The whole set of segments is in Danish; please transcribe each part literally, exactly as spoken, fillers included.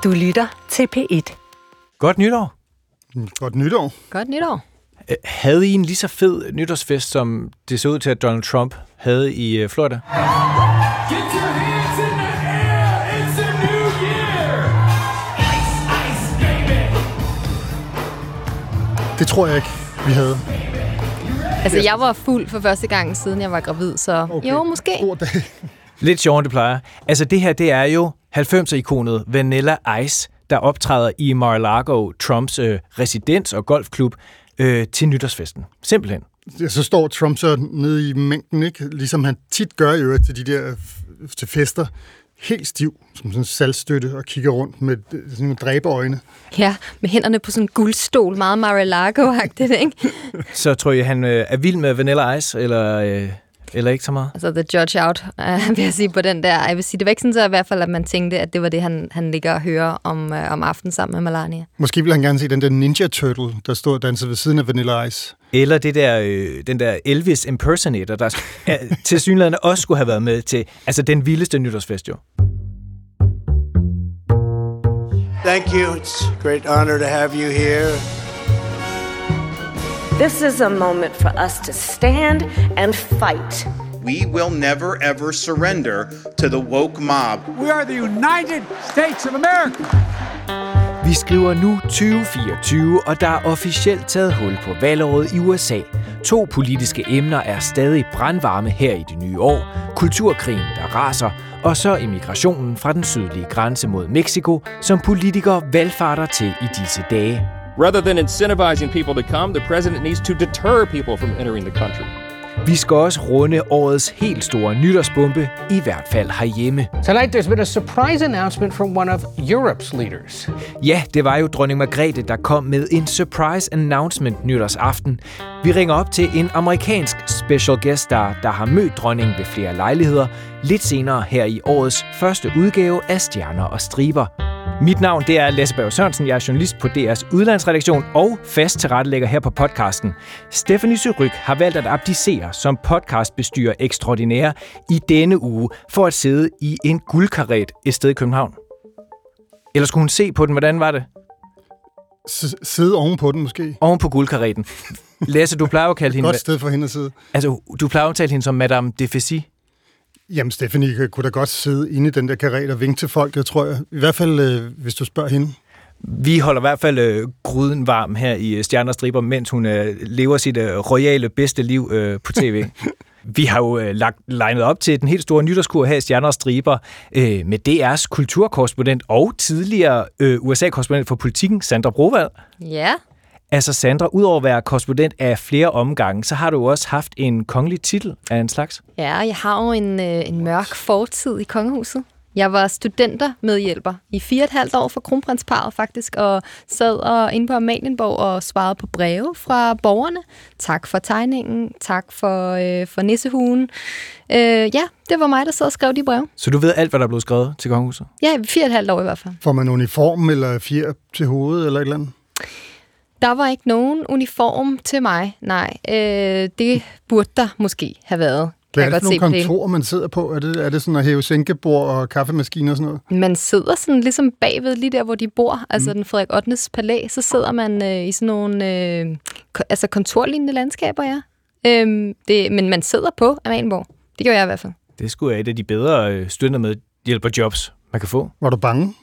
Du lytter til P et. Godt nytår. Godt nytår. Godt nytår. Havde I en lige så fed nytårsfest, som det så ud til, at Donald Trump havde i Florida? Get your hands in the air! It's a new year! Ice, ice, baby! Det tror jeg ikke, vi havde. Altså, jeg var fuld for første gang, siden jeg var gravid, så okay. Jo, måske. Stor dag. Lidt sjovere, end det plejer. Altså, det her, det er jo halvfemser-ikonet Vanilla Ice, der optræder i Mar-a-Lago, Trumps øh, residens og golfklub, øh, til nytårsfesten. Simpelthen. Ja, så står Trump så nede i mængden, ikke? Ligesom han tit gør i øvrigt til de der til fester. Helt stiv, som sådan en saltstøtte, og kigger rundt med sådan nogle dræberøjne. Ja, med hænderne på sådan en guldstol, meget Mar-a-Lago-agtigt, ikke? Så tror jeg, han øh, er vild med Vanilla Ice, eller... Øh Eller ikke så meget? Altså, the judge out, uh, vil jeg sige på den der. Jeg vil sige, det var ikke sådan så i hvert fald, at man tænkte, at det var det, han, han ligger og hører om, uh, om aftenen sammen med Melania. Måske ville han gerne se den der Ninja Turtle, der stod og dansede ved siden af Vanilla Ice. Eller det der, øh, den der Elvis impersonator, der ja, tilsyneladende også skulle have været med til altså den vildeste nytårsfest, jo. Thank you. It's a great honor to have you here. This is a moment for us to stand and fight. We will never ever surrender to the woke mob. We are the United States of America. Vi skriver nu tyve fireogtyve, og der er officielt taget hul på valgåret i U S A. To politiske emner er stadig brandvarme her i det nye år. Kulturkrigen, der raser, og så immigrationen fra den sydlige grænse mod Mexico, som politikere valgfarter til i disse dage. Rather than incentivizing people to come, the president needs to deter people from entering the country. Vi skal også runde årets helt store nytårsbombe, i hvert fald herhjemme. Tonight there's been a surprise announcement from one of Europe's leaders. Ja, det var jo dronning Margrethe, der kom med en surprise announcement nytårsaften. Vi ringer op til en amerikansk special guest star, der har mødt dronningen ved flere lejligheder, lidt senere her i årets første udgave af Stjerner og Striber. Mit navn det er Lasse Berg Sørensen, jeg er journalist på D R's udlandsredaktion og fast tilrettelægger her på podcasten. Stephanie Surrugue har valgt at abdicere som podcastbestyrer ekstraordinære i denne uge for at sidde i en guldkaret et sted i København. Eller skulle hun se på den? Hvordan var det? S- sidde oven på den måske. Oven på guldkareten. Lasse, du plejer at kalde hende... Godt sted for hende at sidde. Altså, du plejer at tale hende som Madame de Fessy. Jamen, Stephanie kunne da godt sidde inde i den der karet og vinke til folk, det tror jeg. I hvert fald, øh, hvis du spørger hende. Vi holder i hvert fald øh, gryden varm her i Stjerner og Striber, mens hun øh, lever sit øh, royale bedste liv øh, på tv. Vi har jo øh, lagt legnet op til den helt store nytårskur her i Stjerner og Striber øh, med D R's kulturkorrespondent og tidligere øh, U S A-korrespondent for Politikken, Sandra Brovad. Ja. Altså Sandra, udover at være korrespondent af flere omgange, så har du også haft en kongelig titel af en slags. Ja, jeg har jo en, øh, en mørk fortid i kongehuset. Jeg var studentermedhjælper i fire og et halvt år for kronprinsparret faktisk, og sad og inde på Amalienborg og svarede på breve fra borgerne. Tak for tegningen, tak for, øh, for nissehuen. Øh, ja, det var mig, der sad og skrev de breve. Så du ved alt, hvad der er blevet skrevet til kongehuset? Ja, fire og et halvt år i hvert fald. Får man uniform eller fjer til hovedet eller et eller andet? Der var ikke nogen uniform til mig, nej. Øh, det burde der måske have været. Hvad er det for nogle kontorer, man sidder på? Er det, er det sådan at hæve sænkebord og kaffemaskiner og sådan noget? Man sidder sådan ligesom bagved lige der, hvor de bor. Altså mm. den Frederik ottendes palæ, så sidder man øh, i sådan nogle øh, ko- altså kontorlignende landskaber, ja. Øhm, det, men man sidder på Amalienborg. Det gjorde jeg i hvert fald. Det skulle et af de bedre øh, studentermedhjælperjobs, man kan få. Var du bange?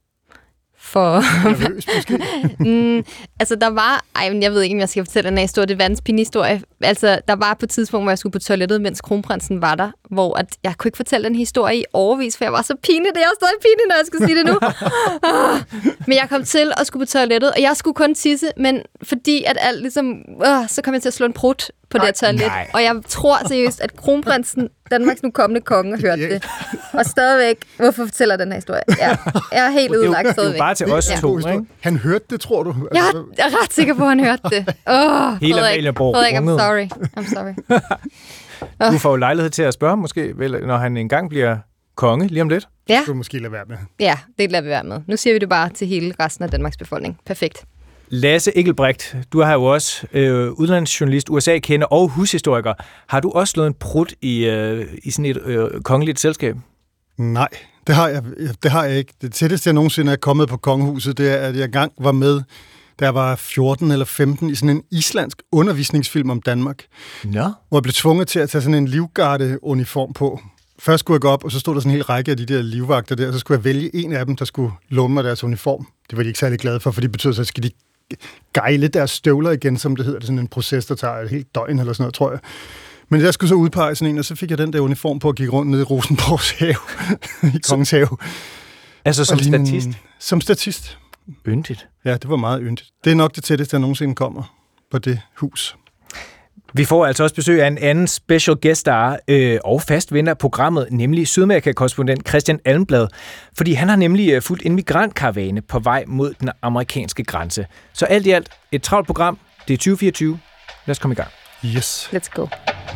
For... Nervøs, måske? mm, altså, der var... Ej, jeg ved ikke, om jeg skal fortælle den her historie. Det er verdens pinhistorie. Altså, der var på et tidspunkt, hvor jeg skulle på toilettet, mens kronprinsen var der, hvor at jeg kunne ikke fortælle den historie i overvis, for jeg var så pinlig. Det er også stadig pinligt, når jeg skal sige det nu. Men jeg kom til at skulle på toilettet, og jeg skulle kun tisse, men fordi at alt ligesom... Øh, så kom jeg til at slå en prut på det her toilet. Nej. Og jeg tror seriøst, at kronprinsen, Danmarks nu kommende konge, har hørt det. Og stadigvæk, hvorfor fortæller den her historie? Ja, jeg er helt udlagt stadigvæk. Det er jo bare til os ja. to, ikke? Han hørte det, tror du? Jeg er, jeg er ret sikker på, at han hørte det. Åh, Hele Frederik, Amalienborg Frederik, I'm runget. sorry. I'm sorry. Du får jo lejlighed til at spørge måske, vel, når han engang bliver konge lige om lidt. Ja, Du måske lade være med. ja, det lader vi være med. Nu siger vi det bare til hele resten af Danmarks befolkning. Perfekt. Lasse Engelbrecht, du har jo også øh, udlandsjournalist, U S A-kender og hushistoriker. Har du også slået en prut i, øh, i sådan et øh, kongeligt selskab? Nej, Det har jeg, det har jeg ikke. Det tætteste, jeg nogensinde er kommet på kongehuset, det er, at jeg engang var med, da jeg var fjorten eller femten, i sådan en islandsk undervisningsfilm om Danmark. Nå. Hvor jeg blev tvunget til at tage sådan en livgarde-uniform på. Først skulle jeg gå op, og så stod der sådan en hel række af de der livvagter der, og så skulle jeg vælge en af dem, der skulle låne mig deres uniform. Det var de ikke særlig glade for, for det betyder så, at skal de gejle deres støvler igen, som det hedder. Det er sådan en proces, der tager et helt døgn eller sådan noget, tror jeg. Men jeg skulle så udpege sådan en, og så fik jeg den der uniform på at gik rundt nede i Rosenborgs have, i Kongens Have. Altså som lignende, statist? Som statist. Yndigt. Ja, det var meget yndigt. Det er nok det tætteste, jeg nogensinde kommer på det hus. Vi får altså også besøg af en anden special guest star øh, og fast vinder af programmet, nemlig Sydamerika-korrespondent Christian Almblad, fordi han har nemlig øh, fulgt en migrantkaravane på vej mod den amerikanske grænse. Så alt i alt et travlt program. Det er tyve fireogtyve. Lad os komme i gang. Yes. Let's go.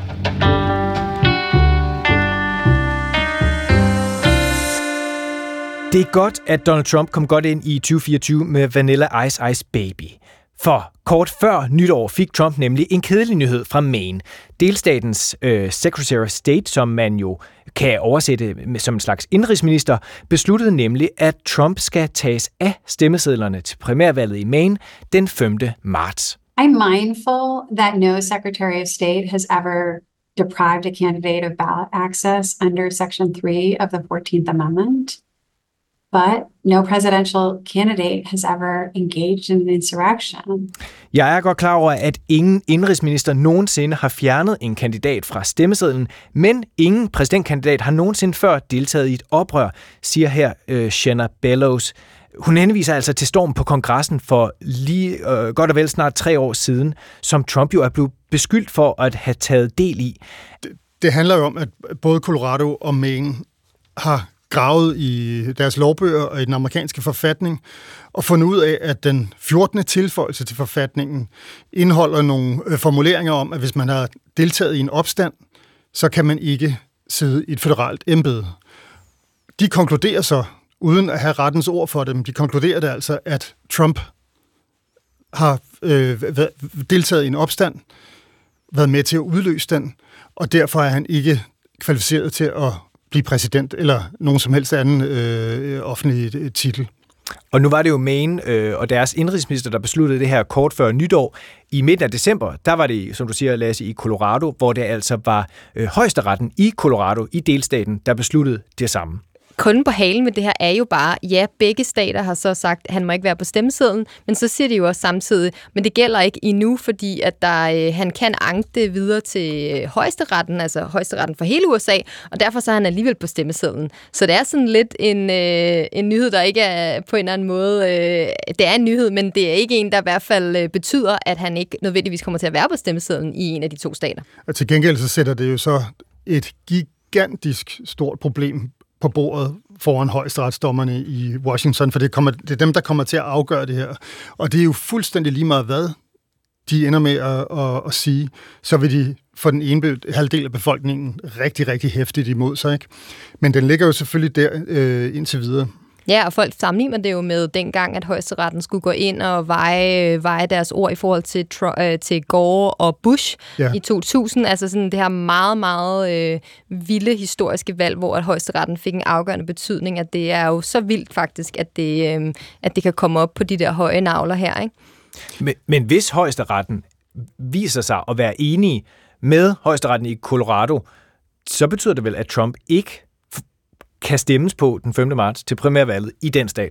Det er godt, at Donald Trump kom godt ind i tyve fireogtyve med Vanilla Ice Ice Baby. For kort før nytår fik Trump nemlig en kedelig nyhed fra Maine. Delstatens øh, Secretary of State, som man jo kan oversætte som en slags indrigsminister, besluttede nemlig, at Trump skal tages af stemmesedlerne til primærvalget i Maine den femte marts. I'm mindful that no Secretary of State has ever deprived a candidate of ballot access under Section three of the fourteenth Amendment. But no presidential candidate has ever engaged in an insurrection. Jeg er godt klar over, at ingen indrigsminister nogensinde har fjernet en kandidat fra stemmesedlen, men ingen præsidentkandidat har nogensinde før deltaget i et oprør, siger her øh, Shanna Bellows. Hun henviser altså til stormen på kongressen for lige øh, godt og vel snart tre år siden, som Trump jo er blevet beskyldt for at have taget del i. Det, det handler jo om, at både Colorado og Maine har gravet i deres lovbøger og i den amerikanske forfatning, og fundet ud af, at den fjortende tilføjelse til forfatningen indeholder nogle øh, formuleringer om, at hvis man har deltaget i en opstand, så kan man ikke sidde i et føderalt embede. De konkluderer så, uden at have rettens ord for dem, de konkluderer det altså, at Trump har øh, deltaget i en opstand, været med til at udløse den, og derfor er han ikke kvalificeret til at blive præsident eller nogen som helst anden øh, offentlig titel. Og nu var det jo Maine øh, og deres indrigsminister, der besluttede det her kort før nytår. I midten af december, der var det, som du siger, Lasse, i Colorado, hvor det altså var øh, højesteretten i Colorado, i delstaten, der besluttede det samme. Kunden på halen med det her er jo bare, ja, begge stater har så sagt, at han må ikke være på stemmesedlen, men så siger de jo også samtidig, men det gælder ikke endnu, fordi at der, øh, han kan anke det videre til højesteretten, altså højesteretten for hele U S A, og derfor så er han alligevel på stemmesedlen. Så det er sådan lidt en, øh, en nyhed, der ikke er på en eller anden måde, øh, det er en nyhed, men det er ikke en, der i hvert fald øh, betyder, at han ikke nødvendigvis kommer til at være på stemmesedlen i en af de to stater. Og til gengæld så sætter det jo så et gigantisk stort problem på bordet foran højesteretsdommerne i Washington, for det, kommer, det er dem, der kommer til at afgøre det her. Og det er jo fuldstændig lige meget, hvad de ender med at, at, at sige, så vil de for den ene halvdel af befolkningen rigtig, rigtig hæftigt imod sig. Ikke? Men den ligger jo selvfølgelig der øh, indtil videre. Ja, og folk sammenligner det jo med dengang, at højesteretten skulle gå ind og veje, veje deres ord i forhold til, øh, til Gore og Bush ja. i to tusind. Altså sådan det her meget, meget øh, vilde historiske valg, hvor at højesteretten fik en afgørende betydning, at det er jo så vildt faktisk, at det, øh, at det kan komme op på de der høje navler her, ikke? Men, men hvis højesteretten viser sig at være enige med højesteretten i Colorado, så betyder det vel, at Trump ikke kan stemmes på den femte marts til primærvalget i den stat?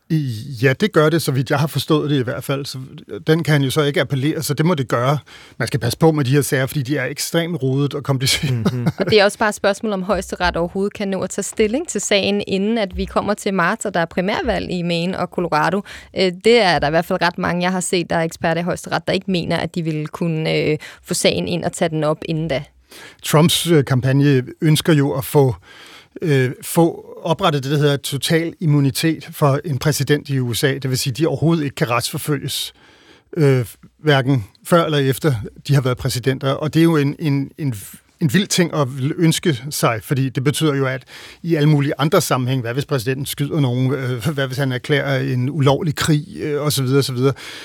Ja, det gør det, så vidt jeg har forstået det i hvert fald. Så den kan han jo så ikke appellere, så det må det gøre. Man skal passe på med de her sager, fordi de er ekstremt rodet og kompliceret. Mm-hmm. Og det er også bare et spørgsmål, om højesteret overhovedet kan nå at tage stilling til sagen, inden at vi kommer til marts, og der er primærvalg i Maine og Colorado. Det er der i hvert fald ret mange, jeg har set, der er eksperter i højesteret, der ikke mener, at de vil kunne øh, få sagen ind og tage den op inden da. Trumps øh, kampagne ønsker jo at få Øh, få oprettet det, der hedder total immunitet for en præsident i U S A. Det vil sige, at de overhovedet ikke kan retsforfølges, øh, hverken før eller efter de har været præsidenter. Og det er jo en, en, en, en vild ting at ønske sig, fordi det betyder jo, at i alle mulige andre sammenhæng, hvad hvis præsidenten skyder nogen, øh, hvad hvis han erklærer en ulovlig krig, øh, osv. osv.,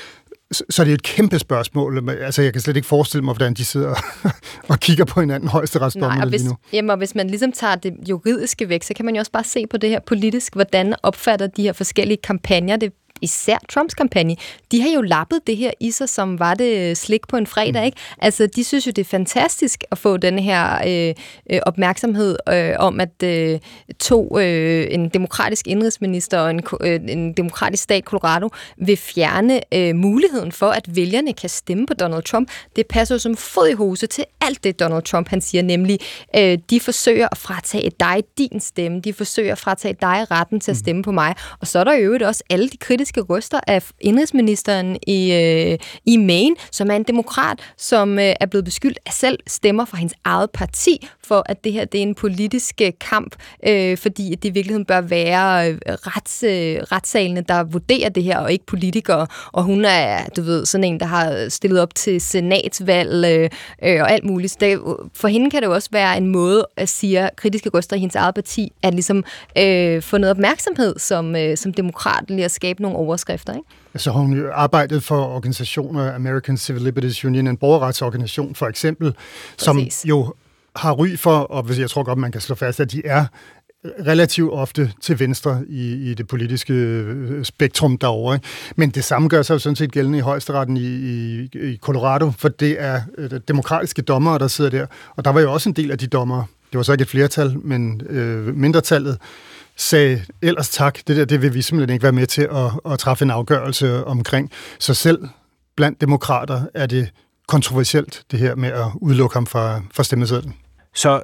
så, så er det jo et kæmpe spørgsmål. Altså, jeg kan slet ikke forestille mig, hvordan de sidder og kigger på hinanden højesteretsdommerne lige nu. Jamen, og hvis man ligesom tager det juridiske væk, så kan man jo også bare se på det her politisk, hvordan opfatter de her forskellige kampagner det. Især Trumps kampagne, de har jo lappet det her i sig, som var det slik på en fredag, ikke? Altså, de synes jo, det er fantastisk at få den her øh, øh, opmærksomhed øh, om, at øh, to, øh, en demokratisk indrigsminister og en, øh, en demokratisk stat, Colorado, vil fjerne øh, muligheden for, at vælgerne kan stemme på Donald Trump. Det passer jo som fod i hose til alt det, Donald Trump han siger, nemlig, øh, de forsøger at fratage dig din stemme, de forsøger at fratage dig retten til at stemme på mig, og så er der jo øvrigt også alle de kritiske røster af indrigsministeren i, øh, i Maine, som er en demokrat, som øh, er blevet beskyldt af selv stemmer fra hendes eget parti, for at det her det er en politisk øh, kamp, øh, fordi det i virkeligheden bør være øh, rets, øh, retssalene, der vurderer det her, og ikke politikere. Og hun er, du ved, sådan en, der har stillet op til senatsvalg øh, øh, og alt muligt. Så det, for hende kan det jo også være en måde at sige kritiske røster i hendes eget parti, at ligesom øh, få noget opmærksomhed som, øh, som demokrat, lige at skabe nogle overskrifter, ikke? Så har hun jo arbejdet for organisationer, American Civil Liberties Union, en borgerretsorganisation for eksempel, som Præcis. jo har ry for, og jeg tror godt, man kan slå fast, at de er relativt ofte til venstre i, i det politiske spektrum derovre. Ikke? Men det samme gør sig jo sådan set gældende i højesteretten i, i, i Colorado, for det er demokratiske dommere, der sidder der. Og der var jo også en del af de dommere, det var så ikke et flertal, men øh, mindretallet, sagde ellers tak, det der, det vil vi simpelthen ikke være med til at, at træffe en afgørelse omkring. Så selv blandt demokrater er det kontroversielt, det her med at udelukke ham fra, fra stemmesedlen. Så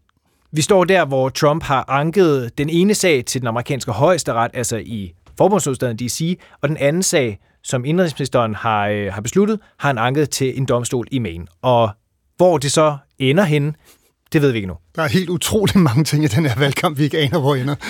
vi står der, hvor Trump har anket den ene sag til den amerikanske højesteret, altså i forbundshovedstaden D C, og den anden sag, som indrigsministeren har, øh, har besluttet, har han anket til en domstol i Maine. Og hvor det så ender henne, det ved vi ikke nu. Der er helt utrolig mange ting i den her valgkamp, vi ikke aner, hvor ender.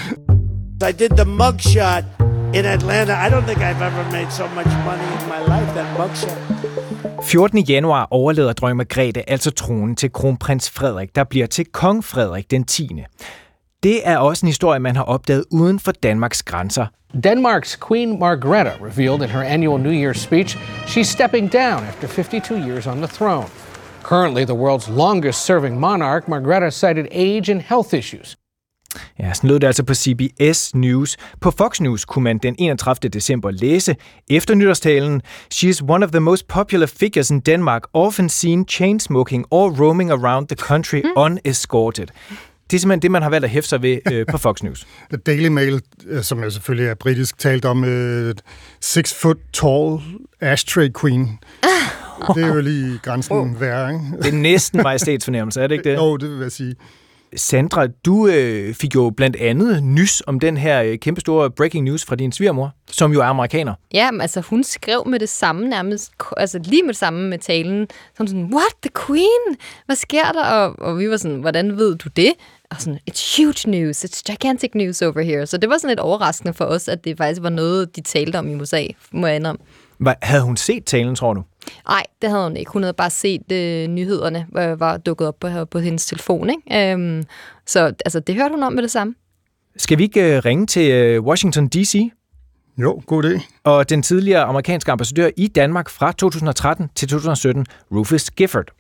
I did the mugshot in Atlanta. I don't think I've ever made so much money in my life, that mugshot. fjortende januar overleder dronning Margrethe altså tronen til kronprins Frederik, der bliver til kong Frederik den tiende. Det er også en historie, man har opdaget uden for Danmarks grænser. Denmark's Queen Margrethe revealed in her annual New Year's speech she's stepping down after fifty-two years on the throne. Currently the world's longest-serving monarch, Margrethe cited age and health issues. Ja, sådan lød det altså på C B S News. På Fox News kunne man den enogtredivte december læse efter nytårstalen: "She is one of the most popular figures in Denmark, often seen chain-smoking or roaming around the country unescorted." Det er simpelthen det, man har valgt at hæfte sig ved øh, på Fox News. The Daily Mail, som jo selvfølgelig er britisk, talt om uh, six foot tall ashtray queen. Det er jo lige grænsen oh. værre, ikke? Det er næsten majestætsfornemmelse, er det ikke det? Jo, det vil jeg sige. Sandra, du øh, fik jo blandt andet nys om den her øh, kæmpestore breaking news fra din svigermor, som jo er amerikaner. Ja, men altså hun skrev med det samme nærmest, altså lige med det samme med talen, som sådan, what, the queen? Hvad sker der? Og, og vi var sådan, hvordan ved du det? Og sådan, it's huge news, it's gigantic news over here. Så det var sådan lidt overraskende for os, at det faktisk var noget, de talte om i U S A, må jeg indrømme. Hvad, havde hun set talen, tror du? Nej, det havde hun ikke. Hun havde bare set øh, nyhederne, hvor var dukket op på, på hendes telefon. Ikke? Øhm, så altså, det hørte hun om med det samme. Skal vi ikke øh, ringe til øh, Washington D C? Jo, god idé. Og den tidligere amerikanske ambassadør i Danmark fra to tusind og tretten til to tusind og sytten, Rufus Gifford.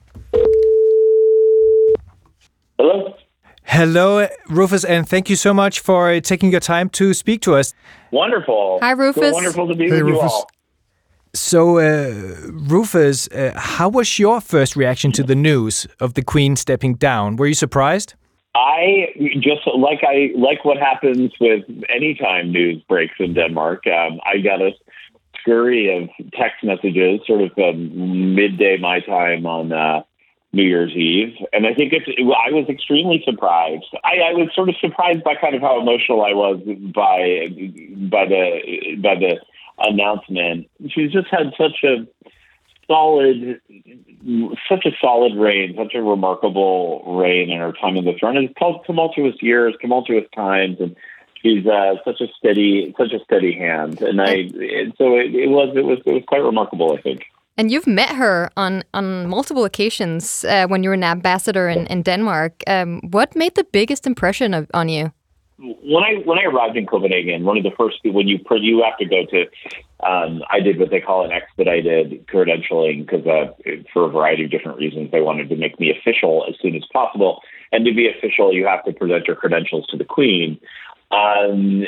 Hello. Hello, Rufus, and thank you so much for uh, taking your time to speak to us. Wonderful. Hi, Rufus. So wonderful to be hey, with Rufus. you all. So, uh, Rufus, uh, how was your first reaction to the news of the Queen stepping down? Were you surprised? I just like I like what happens with any time news breaks in Denmark. Um, I got a scurry of text messages, sort of um, midday my time on uh, New Year's Eve, and I think it's. It, I was extremely surprised. I, I was sort of surprised by kind of how emotional I was by by the by the. announcement. She's just had such a solid, such a solid reign, such a remarkable reign in her time on the throne. It's tumultuous years, tumultuous times, and she's uh, such a steady, such a steady hand. And I, and so it, it was, it was, it was quite remarkable, I think. And you've met her on on multiple occasions uh, when you were an ambassador in, in Denmark. Um, what made the biggest impression of, on you? when I when I arrived in Copenhagen, one of the first when you you have to go to, um, I did what they call an expedited credentialing because uh, for a variety of different reasons they wanted to make me official as soon as possible, and to be official you have to present your credentials to the Queen. Um,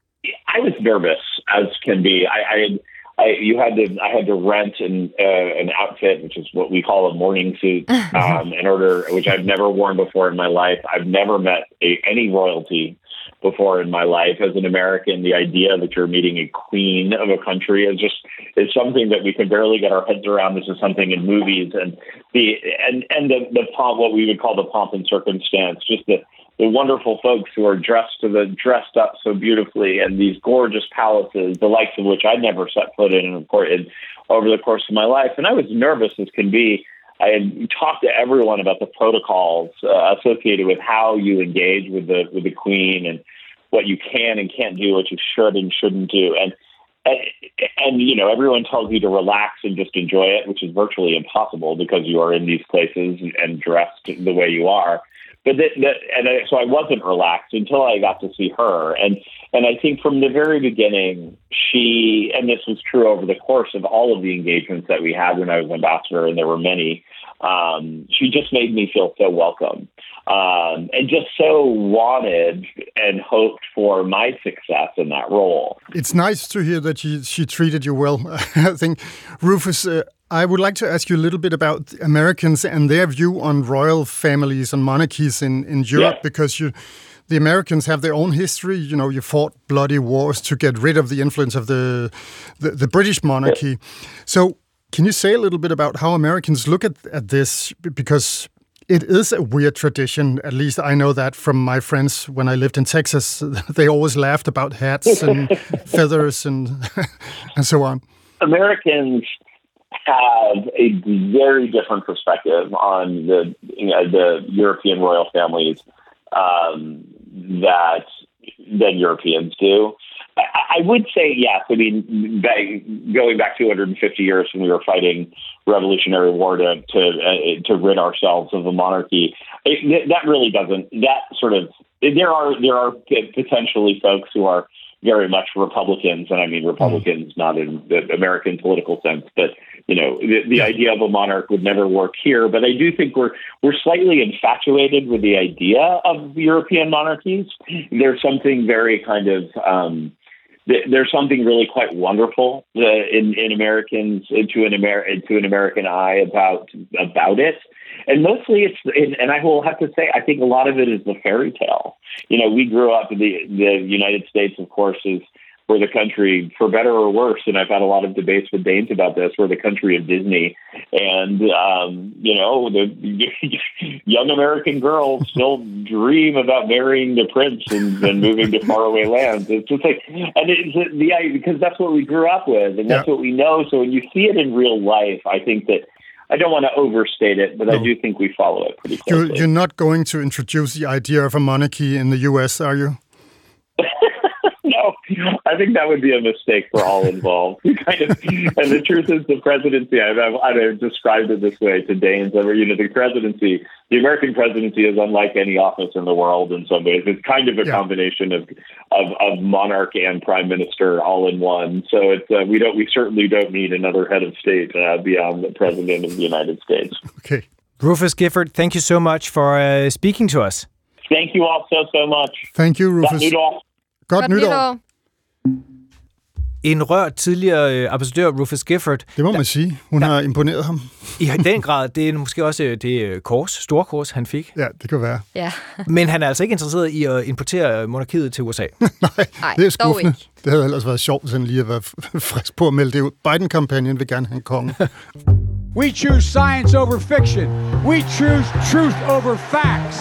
I was nervous as can be. I, I had. I, you had to. I had to rent an uh, an outfit, which is what we call a morning suit, um, in order, which I've never worn before in my life. I've never met a, any royalty before in my life. As an American, the idea that you're meeting a queen of a country is just is something that we can barely get our heads around. This is something in movies, and the and and the the pomp, what we would call the pomp and circumstance, just the. the wonderful folks who are dressed to the dressed up so beautifully, and these gorgeous palaces, the likes of which I'd never set foot in, of course, in, over the course of my life. And I was nervous as can be. I had talked to everyone about the protocols uh, associated with how you engage with the with the Queen and what you can and can't do, what you should and shouldn't do. And and, and you know, everyone tells you to relax and just enjoy it, which is virtually impossible because you are in these places and, and dressed the way you are. But that, that, and I, so I wasn't relaxed until I got to see her. And and I think from the very beginning, she, and this was true over the course of all of the engagements that we had when I was ambassador, and there were many, um, she just made me feel so welcome um, and just so wanted and hoped for my success in that role. It's nice to hear that she, she treated you well. I think, Rufus, uh, I would like to ask you a little bit about Americans and their view on royal families and monarchies in, in Europe, yeah. because you, the Americans have their own history. You know, you fought bloody wars to get rid of the influence of the the, the British monarchy. Yeah. So can you say a little bit about how Americans look at, at this? Because it is a weird tradition. At least I know that from my friends when I lived in Texas. They always laughed about hats and feathers and and so on. Americans have a very different perspective on the you know, the European royal families um, that than Europeans do. I, I would say yes. I mean, by, going back two hundred fifty years when we were fighting Revolutionary War to to, uh, to rid ourselves of the monarchy, it, that really doesn't. That sort of there are there are potentially folks who are very much Republicans, and I mean Republicans not in the American political sense, but you know the, the idea of a monarch would never work here. But I do think we're we're slightly infatuated with the idea of European monarchies. There's something very kind of um, there's something really quite wonderful uh, in in Americans to an Amer to an American eye about about it. And mostly it's, and I will have to say, I think a lot of it is the fairy tale. You know, we grew up in the, the United States, of course, is we're the country, for better or worse, and I've had a lot of debates with Danes about this, we're the country of Disney. And, um, you know, the young American girls still dream about marrying the prince and, and moving to faraway lands. It's just like, and it's the because that's what we grew up with, and that's yeah. what we know. So when you see it in real life, I think that I don't want to overstate it, but no. I do think we follow it pretty closely. You're, you're not going to introduce the idea of a monarchy in the U S, are you? No, I think that would be a mistake for all involved. kind of, and the truth is, the presidency, I've, I've described it this way to Danes, you know, the presidency, the American presidency is unlike any office in the world in some ways. It's kind of a yeah. combination of, of of monarch and prime minister all in one. So it's uh, we don't we certainly don't need another head of state uh, beyond the president of the United States. Okay, Rufus Gifford, thank you so much for uh, speaking to us. Thank you all so so much. Thank you, Rufus. Godt nytår. Godt nytår. En rørt tidligere ambassadør, Rufus Gifford. Det må man sige. Hun har imponeret ham. I den grad. Det er måske også det kors, store kors, han fik. Ja, det kan være. Ja. Men han er altså ikke interesseret i at importere monarkiet til U S A. Nej, det er skuffende. Det havde ellers været sjovt, sådan lige at være frisk på at melde det ud. Biden-kampagnen vil gerne have en konge. We choose science over fiction. We choose truth over facts.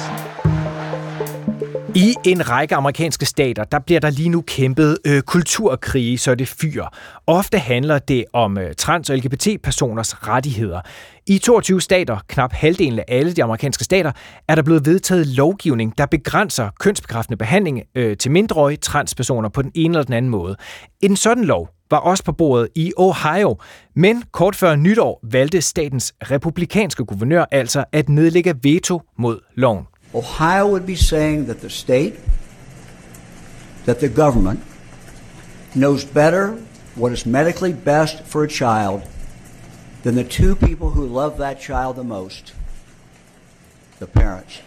I en række amerikanske stater, der bliver der lige nu kæmpet øh, kulturkrige, så det fyrer. Ofte handler det om øh, trans- og L G B T-personers rettigheder. I toogtyve stater, knap halvdelen af alle de amerikanske stater, er der blevet vedtaget lovgivning, der begrænser kønsbekræftende behandling øh, til mindreårige transpersoner på den ene eller den anden måde. En sådan lov var også på bordet i Ohio, men kort før nytår valgte statens republikanske guvernør altså at nedlægge veto mod loven. Ohio would be saying that the state that the government knows better what is medically best for a child than the two people who love that child the most, the parents.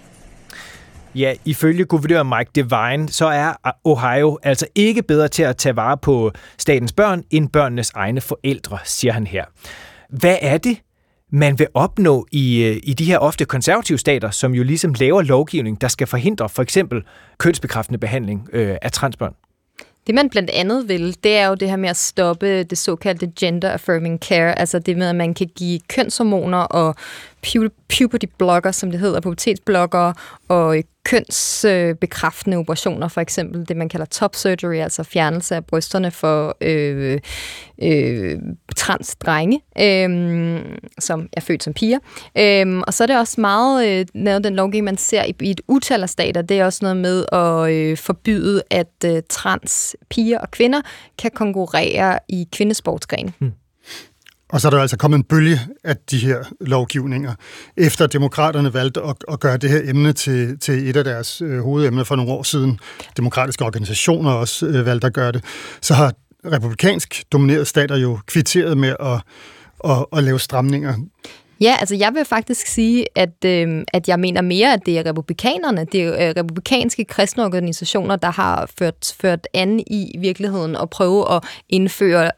Ja, ifølge guvernør Mike DeWine, så er Ohio altså ikke bedre til at tage vare på statens børn end børnenes egne forældre, siger han her. Hvad er det, man vil opnå i, i de her ofte konservative stater, som jo ligesom laver lovgivning, der skal forhindre for eksempel kønsbekræftende behandling øh, af transbørn? Det, man blandt andet vil, det er jo det her med at stoppe det såkaldte gender affirming care, altså det med, at man kan give kønshormoner og pu- puberty blocker, som det hedder, pubertetsblokkere, og kønsbekræftende øh, operationer, for eksempel det, man kalder top surgery, altså fjernelse af brysterne for øh, øh, transdrenge, øh, som er født som piger. Øh, og så er det også meget øh, noget den lovgivning, man ser i, i et utal af stater, det er også noget med at øh, forbyde, at øh, trans piger og kvinder kan konkurrere i kvindesportsgrene. Hmm. Og så er der altså kommet en bølge af de her lovgivninger, efter demokraterne valgte at, at gøre det her emne til, til et af deres øh, hovedemner for nogle år siden. Demokratiske organisationer også øh, valgte at gøre det. Så har republikansk dominerede stater jo kvitteret med at, at, at lave stramninger. Ja, altså jeg vil faktisk sige, at, øh, at jeg mener mere, at det er republikanerne, det er øh, republikanske kristne organisationer, der har ført, ført an i virkeligheden og prøve at indføre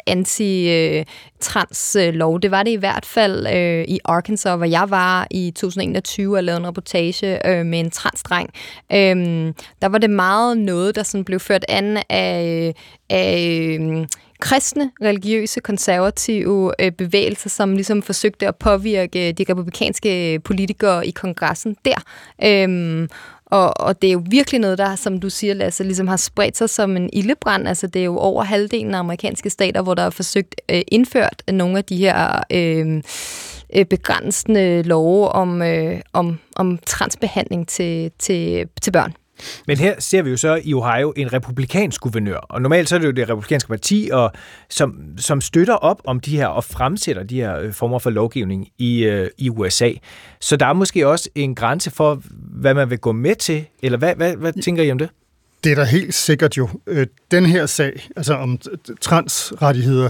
anti-trans-lov. Det var det i hvert fald øh, i Arkansas, hvor jeg var i to tusind enogtyve og lavede en reportage øh, med en transdreng. Øh, der var det meget noget, der sådan blev ført an af... af øh, kristne, religiøse, konservative øh, bevægelser, som ligesom forsøgte at påvirke de republikanske politikere i kongressen der. Øhm, og, og det er jo virkelig noget, der, som du siger, Lasse, ligesom har spredt sig som en ildebrand. Altså, det er jo over halvdelen af amerikanske stater, hvor der er forsøgt øh, indført nogle af de her øh, begrænsende love om, øh, om, om transbehandling til, til, til børn. Men her ser vi jo så i Ohio en republikansk guvernør, og normalt så er det jo det republikanske parti, og, som, som støtter op om de her og fremsætter de her øh, former for lovgivning i, øh, i U S A. Så der er måske også en grænse for, hvad man vil gå med til, eller hvad, hvad, hvad tænker I om det? Det er da helt sikkert jo. Den her sag, altså om transrettigheder,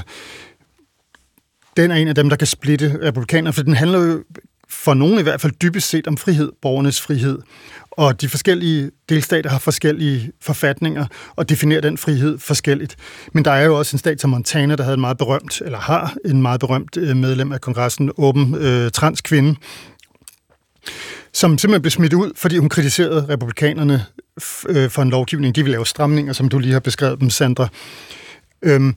den er en af dem, der kan splitte republikanerne, for den handler jo for nogen i hvert fald dybest set om frihed, borgernes frihed. Og de forskellige delstater har forskellige forfatninger og definerer den frihed forskelligt. Men der er jo også en stat som Montana, der havde en meget berømt, eller har en meget berømt medlem af kongressen, åben øh, transkvinde, som simpelthen blev smidt ud, fordi hun kritiserede republikanerne f- øh, for en lovgivning. De vil lave stramninger, som du lige har beskrevet dem, Sandra. Øhm,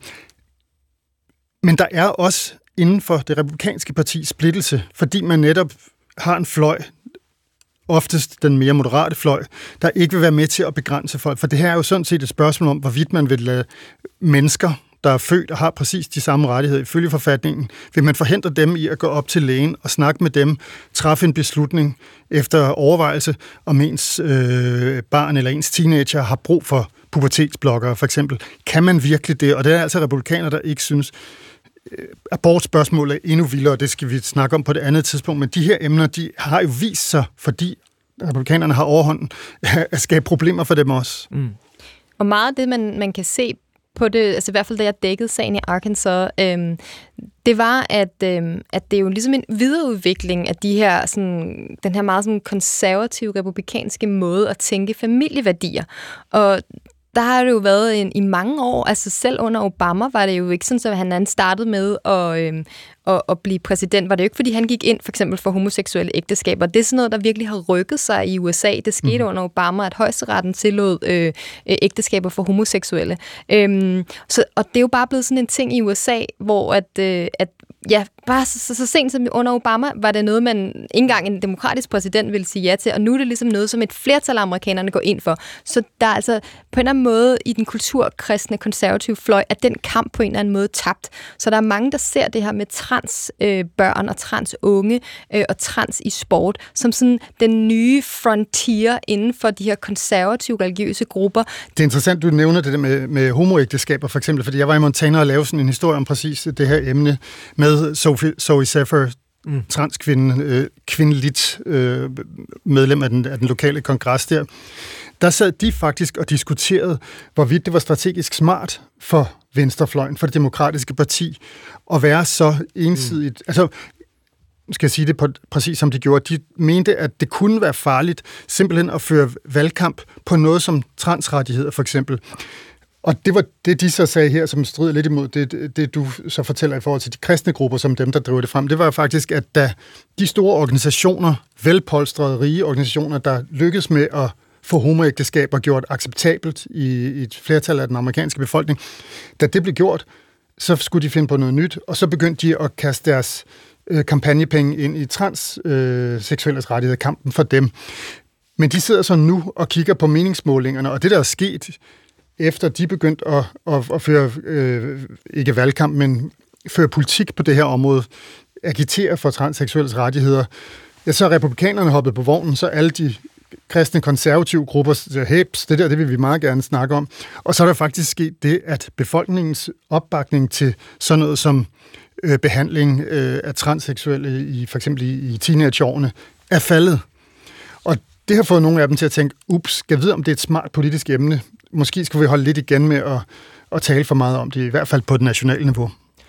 men der er også inden for det republikanske parti splittelse, fordi man netop har en fløj, oftest den mere moderate fløj, der ikke vil være med til at begrænse folk. For det her er jo sådan set et spørgsmål om, hvorvidt man vil lade mennesker, der er født og har præcis de samme rettigheder ifølge forfatningen, vil man forhindre dem i at gå op til lægen og snakke med dem, træffe en beslutning efter overvejelse, om ens øh, barn eller ens teenager har brug for pubertetsblokkere, for eksempel. Kan man virkelig det? Og det er altså republikanere, der ikke synes, abortspørgsmålet er endnu vildere, og det skal vi snakke om på det andet tidspunkt, men de her emner, de har jo vist sig, fordi republikanerne har overhånden, at skabe problemer for dem også. Mm. Og meget af det, man, man kan se på det, altså i hvert fald da jeg dækkede sagen i Arkansas, øhm, det var, at, øhm, at det er jo ligesom en videreudvikling af de her, sådan, den her meget sådan konservative, republikanske måde at tænke familieværdier. Og der har det jo været en, i mange år, altså selv under Obama var det jo ikke sådan, at han startede med at, øhm, at, at blive præsident, var det jo ikke, fordi han gik ind for eksempel for homoseksuelle ægteskaber. Det er sådan noget, der virkelig har rykket sig i U S A. Det skete mm. under Obama, at højesteretten tillod øh, ægteskaber for homoseksuelle. Øhm, så, og det er jo bare blevet sådan en ting i U S A, hvor at, øh, at ja, bare så, så, så sent som under Obama, var det noget, man ikke engang en demokratisk præsident ville sige ja til, og nu er det ligesom noget, som et flertal af amerikanerne går ind for. Så der er altså på en eller anden måde i den kulturkristne konservative fløj, at den kamp på en eller anden måde tabt. Så der er mange, der ser det her med trans øh, børn og trans unge øh, og trans i sport, som sådan den nye frontier inden for de her konservative religiøse grupper. Det er interessant, du nævner det der med, med homoægteskaber for eksempel, fordi jeg var i Montana og lavede sådan en historie om præcis det her emne med Sophie, Zoe Zephyr, mm. transkvinde, øh, kvindeligt øh, medlem af den, af den lokale kongres der, der sad de faktisk og diskuterede, hvorvidt det var strategisk smart for venstrefløjen, for det demokratiske parti, at være så ensidigt. Mm. Altså, skal jeg sige det på, præcis som de gjorde. De mente, at det kunne være farligt simpelthen at føre valgkamp på noget som transrettigheder, for eksempel. Og det var det, de så sagde her, som strider lidt imod det, det, du så fortæller i forhold til de kristne grupper, som dem, der driver det frem. Det var faktisk, at da de store organisationer, velpolstrede, rige organisationer, der lykkedes med at få homoægteskaber gjort acceptabelt i, i et flertal af den amerikanske befolkning, da det blev gjort, så skulle de finde på noget nyt, og så begyndte de at kaste deres øh, kampagnepenge ind i transseksuelle øh, rettigheder, kampen for dem. Men de sidder så nu og kigger på meningsmålingerne, og det, der er sket, efter de begyndte at, at, at føre, øh, ikke valgkamp, men føre politik på det her område, agitere for transseksuelles rettigheder, ja, så er republikanerne hoppet på vognen, så alle de kristne konservative grupper siger, heps, det der, det vil vi meget gerne snakke om. Og så er der faktisk sket det, at befolkningens opbakning til sådan noget som øh, behandling øh, af transseksuelle, i, for eksempel i, i teenageårene, er faldet. Og det har fået nogle af dem til at tænke, ups, skal vi vide, om det er et smart politisk emne? Måske skal vi holde lidt igen med at, at tale for meget om det, i hvert fald på det nationale niveau.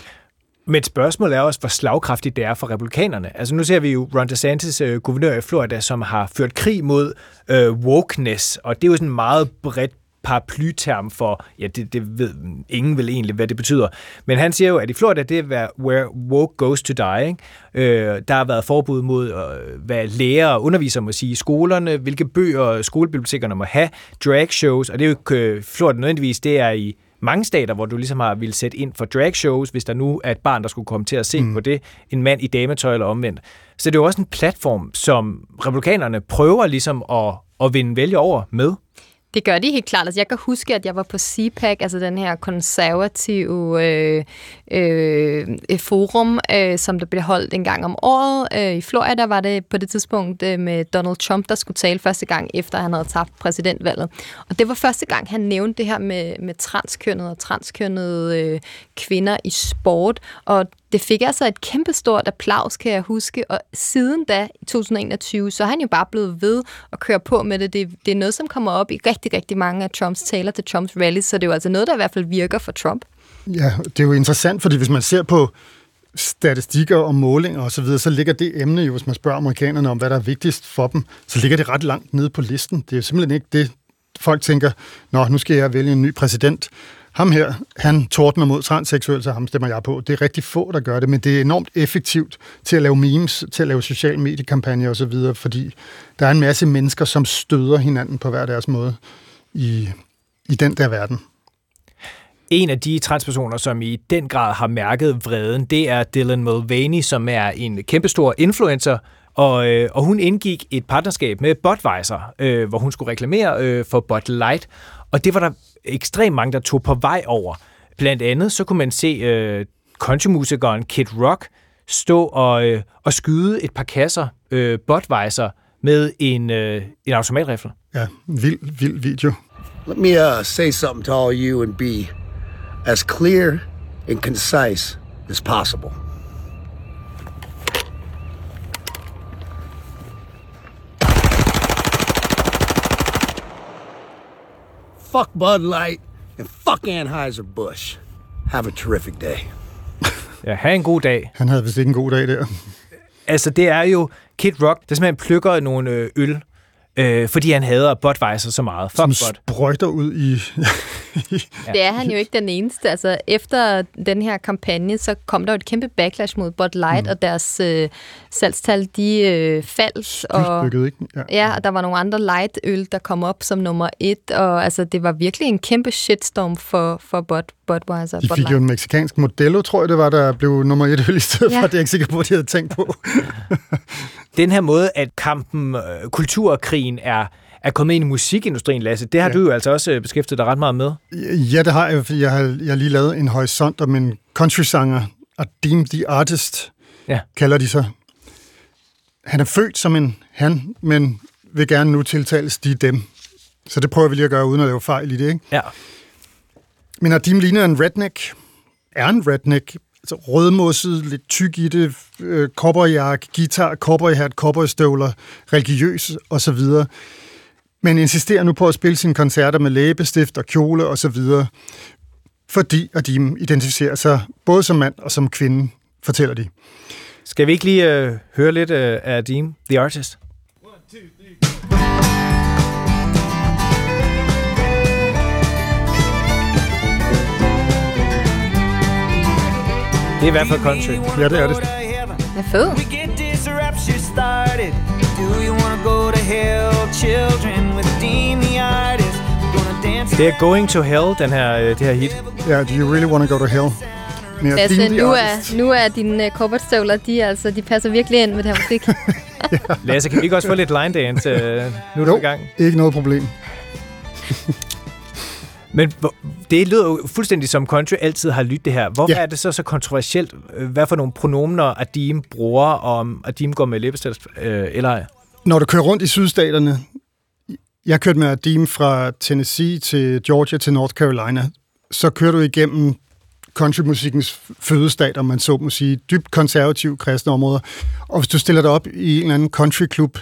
Men spørgsmålet er også, hvor slagkraftigt det er for republikanerne. Altså nu ser vi jo Ron DeSantis, øh, guvernør i Florida, som har ført krig mod øh, wokeness, og det er jo sådan en meget bredt paraplyterm for, ja, det, det ved ingen vel egentlig, hvad det betyder. Men han siger jo, at i Florida, det er where woke goes to die. Ikke? Øh, der har været forbud mod, øh, hvad lærere og undervisere må sige i skolerne, hvilke bøger skolebibliotekerne må have, drag shows, og det er jo ikke Florida nødvendigvis, det er i mange stater, hvor du ligesom har ville sætte ind for drag shows, hvis der nu er et barn, der skulle komme til at se mm. på det, en mand i dametøj eller omvendt. Så det er jo også en platform, som republikanerne prøver ligesom at, at vinde vælge over med. Det gør de helt klart. Altså, jeg kan huske, at jeg var på C PAC, altså den her konservative øh, øh, forum, øh, som der blev holdt en gang om året. Øh, I Florida var det på det tidspunkt øh, med Donald Trump, der skulle tale første gang, efter han havde tabt præsidentvalget. Og det var første gang, han nævnte det her med, med transkønnede og transkønnede øh, kvinder i sport. Og det fik altså et kæmpestort applaus, kan jeg huske, og siden da, i to tusind og enogtyve, så er han jo bare blevet ved at køre på med det. Det, det er noget, som kommer op i rigtig, rigtig mange af Trumps taler til Trumps rallies, så det er jo altså noget, der i hvert fald virker for Trump. Ja, det er jo interessant, fordi hvis man ser på statistikker og målinger og så videre, så ligger det emne jo, hvis man spørger amerikanerne om, hvad der er vigtigst for dem, så ligger det ret langt nede på listen. Det er jo simpelthen ikke det, folk tænker, nå, nu skal jeg vælge en ny præsident. Ham her, han tordner mod transseksuelle, så ham stemmer jeg på. Det er rigtig få, der gør det, men det er enormt effektivt til at lave memes, til at lave social mediekampagner og så videre, fordi der er en masse mennesker, som støder hinanden på hver deres måde i, i den der verden. En af de transpersoner, som i den grad har mærket vreden, det er Dylan Mulvaney, som er en kæmpestor influencer, og, øh, og hun indgik et partnerskab med Budweiser, øh, hvor hun skulle reklamere øh, for Bud Light, og det var der ekstremt mange, der tog på vej over. Blandt andet så kunne man se øh, countrymusikeren Kid Rock stå og, øh, og skyde et par kasser øh, Budweiser med en, øh, en automatrifle. Ja, vild, vild video. Let me uh, say something to all you and be as clear and concise as possible. Fuck Bud Light and fuck Anheuser-Busch. Have a terrific day. Ja, have en god dag. Han havde vist ikke en god dag der. Altså, det er jo Kid Rock, der simpelthen plukker nogle øl, øh, fordi han hader Budweiser så meget. Fuck Som Bud. sprøjter ud i... Det er han jo ikke den eneste. Altså, efter den her kampagne, så kom der jo et kæmpe backlash mod Bud Light, mm. og deres øh, salgstal, de øh, faldt. Og, ikke? Ja. ja, og der var nogle andre light-øl, der kom op som nummer et, og altså, det var virkelig en kæmpe shitstorm for, for Bud, Budweiser. De Bud fik Light. jo en mexikansk Modelo, tror jeg det var, der blev nummer et øl i stedet ja. for, det er jeg ikke sikker på, at de havde tænkt på. Den her måde, at kampen, øh, kulturkrigen er er kommet ind i musikindustrien, Lasse. Det har ja. du jo altså også beskæftiget dig ret meget med. Ja, det har jeg. Jeg har, jeg har lige lavet en horisont om en countrysanger, Adeem the Artist, ja. kalder de sig. Han er født som en han, men vil gerne nu tiltales de dem. Så det prøver vi lige at gøre, uden at lave fejl i det, ikke? Ja. Men Adeem ligner en redneck, er en redneck, altså rødmosset, lidt tyk i det, øh, cowboyjakke, guitar, cowboyhat, cowboystøvler, religiøs osv., men insisterer nu på at spille sine koncerter med læbestift og kjole osv., fordi Adim identificerer sig både som mand og som kvinde, fortæller de. Skal vi ikke lige øh, høre lidt øh, af Adim, The Artist? Det er i hvert fald country. Ja, det er det. Det er fedt. Det er Going to Hell, den her, det her hit. Ja, Do You Really Wanna Go to Hell? Altså, nu er, nu er dine uh, cowboystøvler, de, altså, de passer virkelig ind med det her musik. Ja. Lasse, kan vi ikke også få lidt line dance? Uh, nu er du i gang. Ikke noget problem. Men det lyder jo fuldstændig som country altid har lyttet det her. Hvorfor ja. er det så så kontroversielt? Hvad for nogle pronomener Adim bruger, og om Adim går med læbestift øh, eller ej? Når du kører rundt i sydstaterne, jeg kørte med Adim fra Tennessee til Georgia til North Carolina, så kører du igennem countrymusikkens fødestat, om man så må sige, dybt konservative kristne områder. Og hvis du stiller dig op i en eller anden countryklub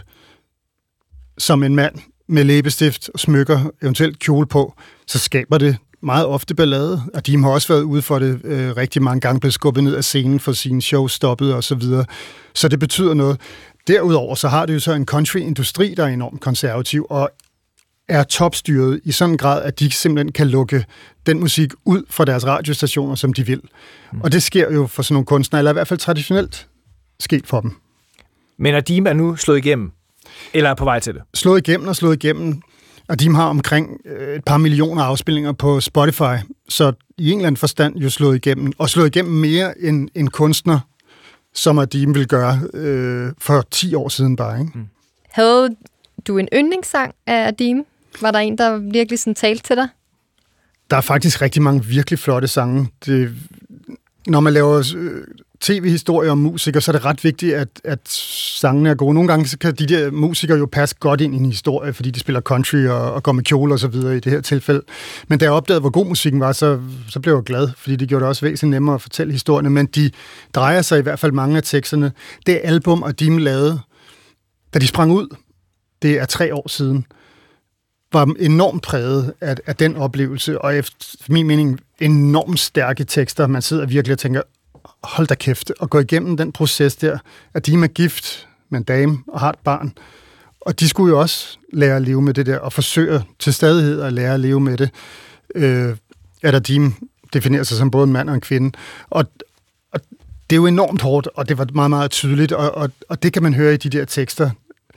som en mand med læbestift og smykker, eventuelt kjole på, så skaber det meget ofte ballade. Og de har også været ude for det øh, rigtig mange gange, blevet skubbet ned af scenen for sine shows, stoppet og så videre. Så det betyder noget. Derudover så har det jo så en countryindustri, der er enormt konservativ og er topstyret i sådan en grad, at de simpelthen kan lukke den musik ud fra deres radiostationer, som de vil. Mm. Og det sker jo for sådan nogle kunstnere, eller i hvert fald traditionelt sket for dem. Men Adim er nu slået igennem? Eller er på vej til det? Slået igennem og slået igennem. Adim har omkring et par millioner afspilninger på Spotify, så i en eller anden forstand jo slået igennem. Og slået igennem mere end en kunstner, som Adim ville gøre øh, for ti år siden bare. Ikke? Mm. Havde du en yndlingssang af Adim? Var der en, der virkelig sådan talte til dig? Der er faktisk rigtig mange virkelig flotte sange. Det, når man laver øh, tv-historier om musikere, så er det ret vigtigt, at, at sangene er gode. Nogle gange så kan de der musikere jo passe godt ind i en historie, fordi de spiller country og, og går med kjole og så videre i det her tilfælde. Men da jeg opdagede, hvor god musikken var, så, så blev jeg glad, fordi det gjorde det også væsentligt nemmere at fortælle historierne. Men de drejer sig i hvert fald mange af teksterne. Det album, Adim lavede, da de sprang ud, det er tre år siden, var enormt præget af, af den oplevelse, og efter min mening enormt stærke tekster. Man sidder virkelig og tænker, hold da kæft, og gå igennem den proces der, at de er gift med en dame og har et barn. Og de skulle jo også lære at leve med det der, og forsøge til stadighed at lære at leve med det. Øh, at Adim definerer sig som både en mand og en kvinde. Og, og det er jo enormt hårdt, og det var meget, meget tydeligt, og, og, og det kan man høre i de der tekster.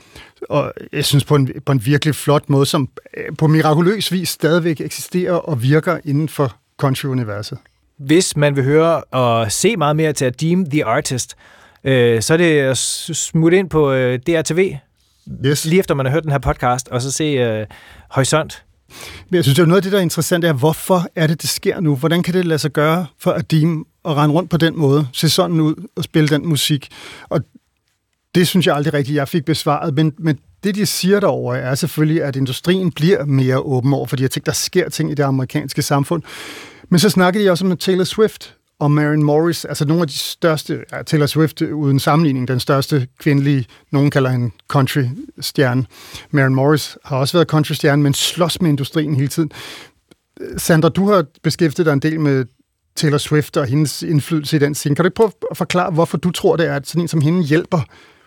Og jeg synes på en, på en virkelig flot måde, som på mirakuløs vis stadigvæk eksisterer og virker inden for country-universet. Hvis man vil høre og se meget mere til Adim, The Artist, øh, så er det at smutte ind på øh, D R T V, yes. lige efter man har hørt den her podcast, og så se øh, Horisont. Jeg synes, det er noget af det, der er interessant, er, hvorfor er det, det sker nu? Hvordan kan det lade sig gøre for Adim at rende rundt på den måde, se sådan ud og spille den musik? Og det synes jeg aldrig rigtigt, jeg fik besvaret, men, men det, de siger derovre, er selvfølgelig, at industrien bliver mere åben over, fordi jeg tænker, der sker ting i det amerikanske samfund. Men så snakkede de også om Taylor Swift og Maren Morris, altså nogle af de største, ja, Taylor Swift uden sammenligning, den største kvindelige, nogen kalder hende country-stjerne. Maren Morris har også været country-stjerne, men slås med industrien hele tiden. Sandra, du har beskæftiget dig en del med Taylor Swift og hendes indflydelse i den scene. Kan du ikke prøve at forklare, hvorfor du tror, det er, at sådan en som hende hjælper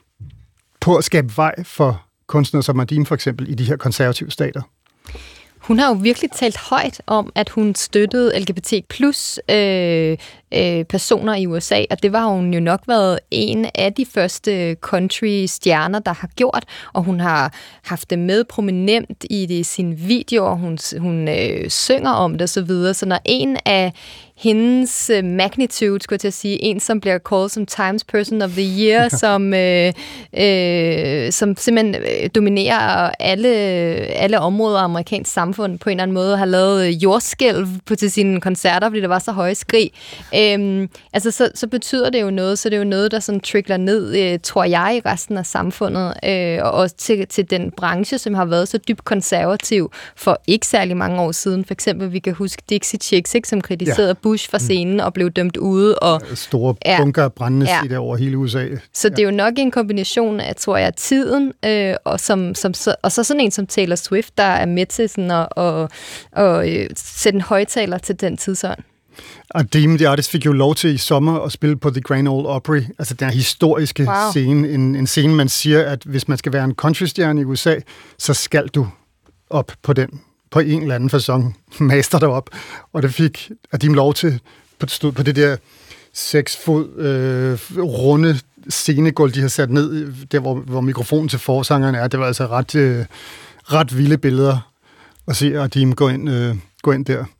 på at skabe vej for kunstnere som Adim for eksempel i de her konservative stater? Hun har jo virkelig talt højt om, at hun støttede L G B T plus øh, øh, personer i U S A, og det var hun jo nok været en af de første country-stjerner, der har gjort, og hun har haft det med prominent i det, sine videoer, hun, hun øh, synger om det osv., så, så når en af hendes uh, magnitude, skulle jeg til at sige, en som bliver called som Times Person of the Year, som, øh, øh, som simpelthen dominerer alle, alle områder af amerikansk samfund, samfund på en eller anden måde, har lavet jordskælv på til sine koncerter, fordi der var så høje skrig. Øhm, altså, så, så betyder det jo noget, så det er jo noget, der sådan trickler ned, øh, tror jeg, i resten af samfundet, øh, og også til, til den branche, som har været så dybt konservativ for ikke særlig mange år siden. For eksempel, vi kan huske Dixie Chicks, ikke, som kritiserede ja. Bush fra scenen mm. og blev dømt ude. Og, store bunker brændende ja. ja. over hele U S A. Så det er jo nok en kombination af, tror jeg, tiden, øh, og, som, som, så, og så sådan en som Taylor Swift, der er med til sådan at, og, og, øh, sætte en højtaler til den tidsånd. Og Dame the Artist fik jo lov til i sommer at spille på The Grand Ole Opry, altså den historiske wow. scene, en, en scene, man siger, at hvis man skal være en countrystjerne i U S A, så skal du op på den, på en eller anden facon, master derop. Og det fik Adime lov til, på, stod på det der seks fod øh, runde scenegulv, de har sat ned, der hvor, hvor mikrofonen til forsangeren er. Det var altså ret, øh, ret vilde billeder at se Adime gå ind, øh, gå ind der.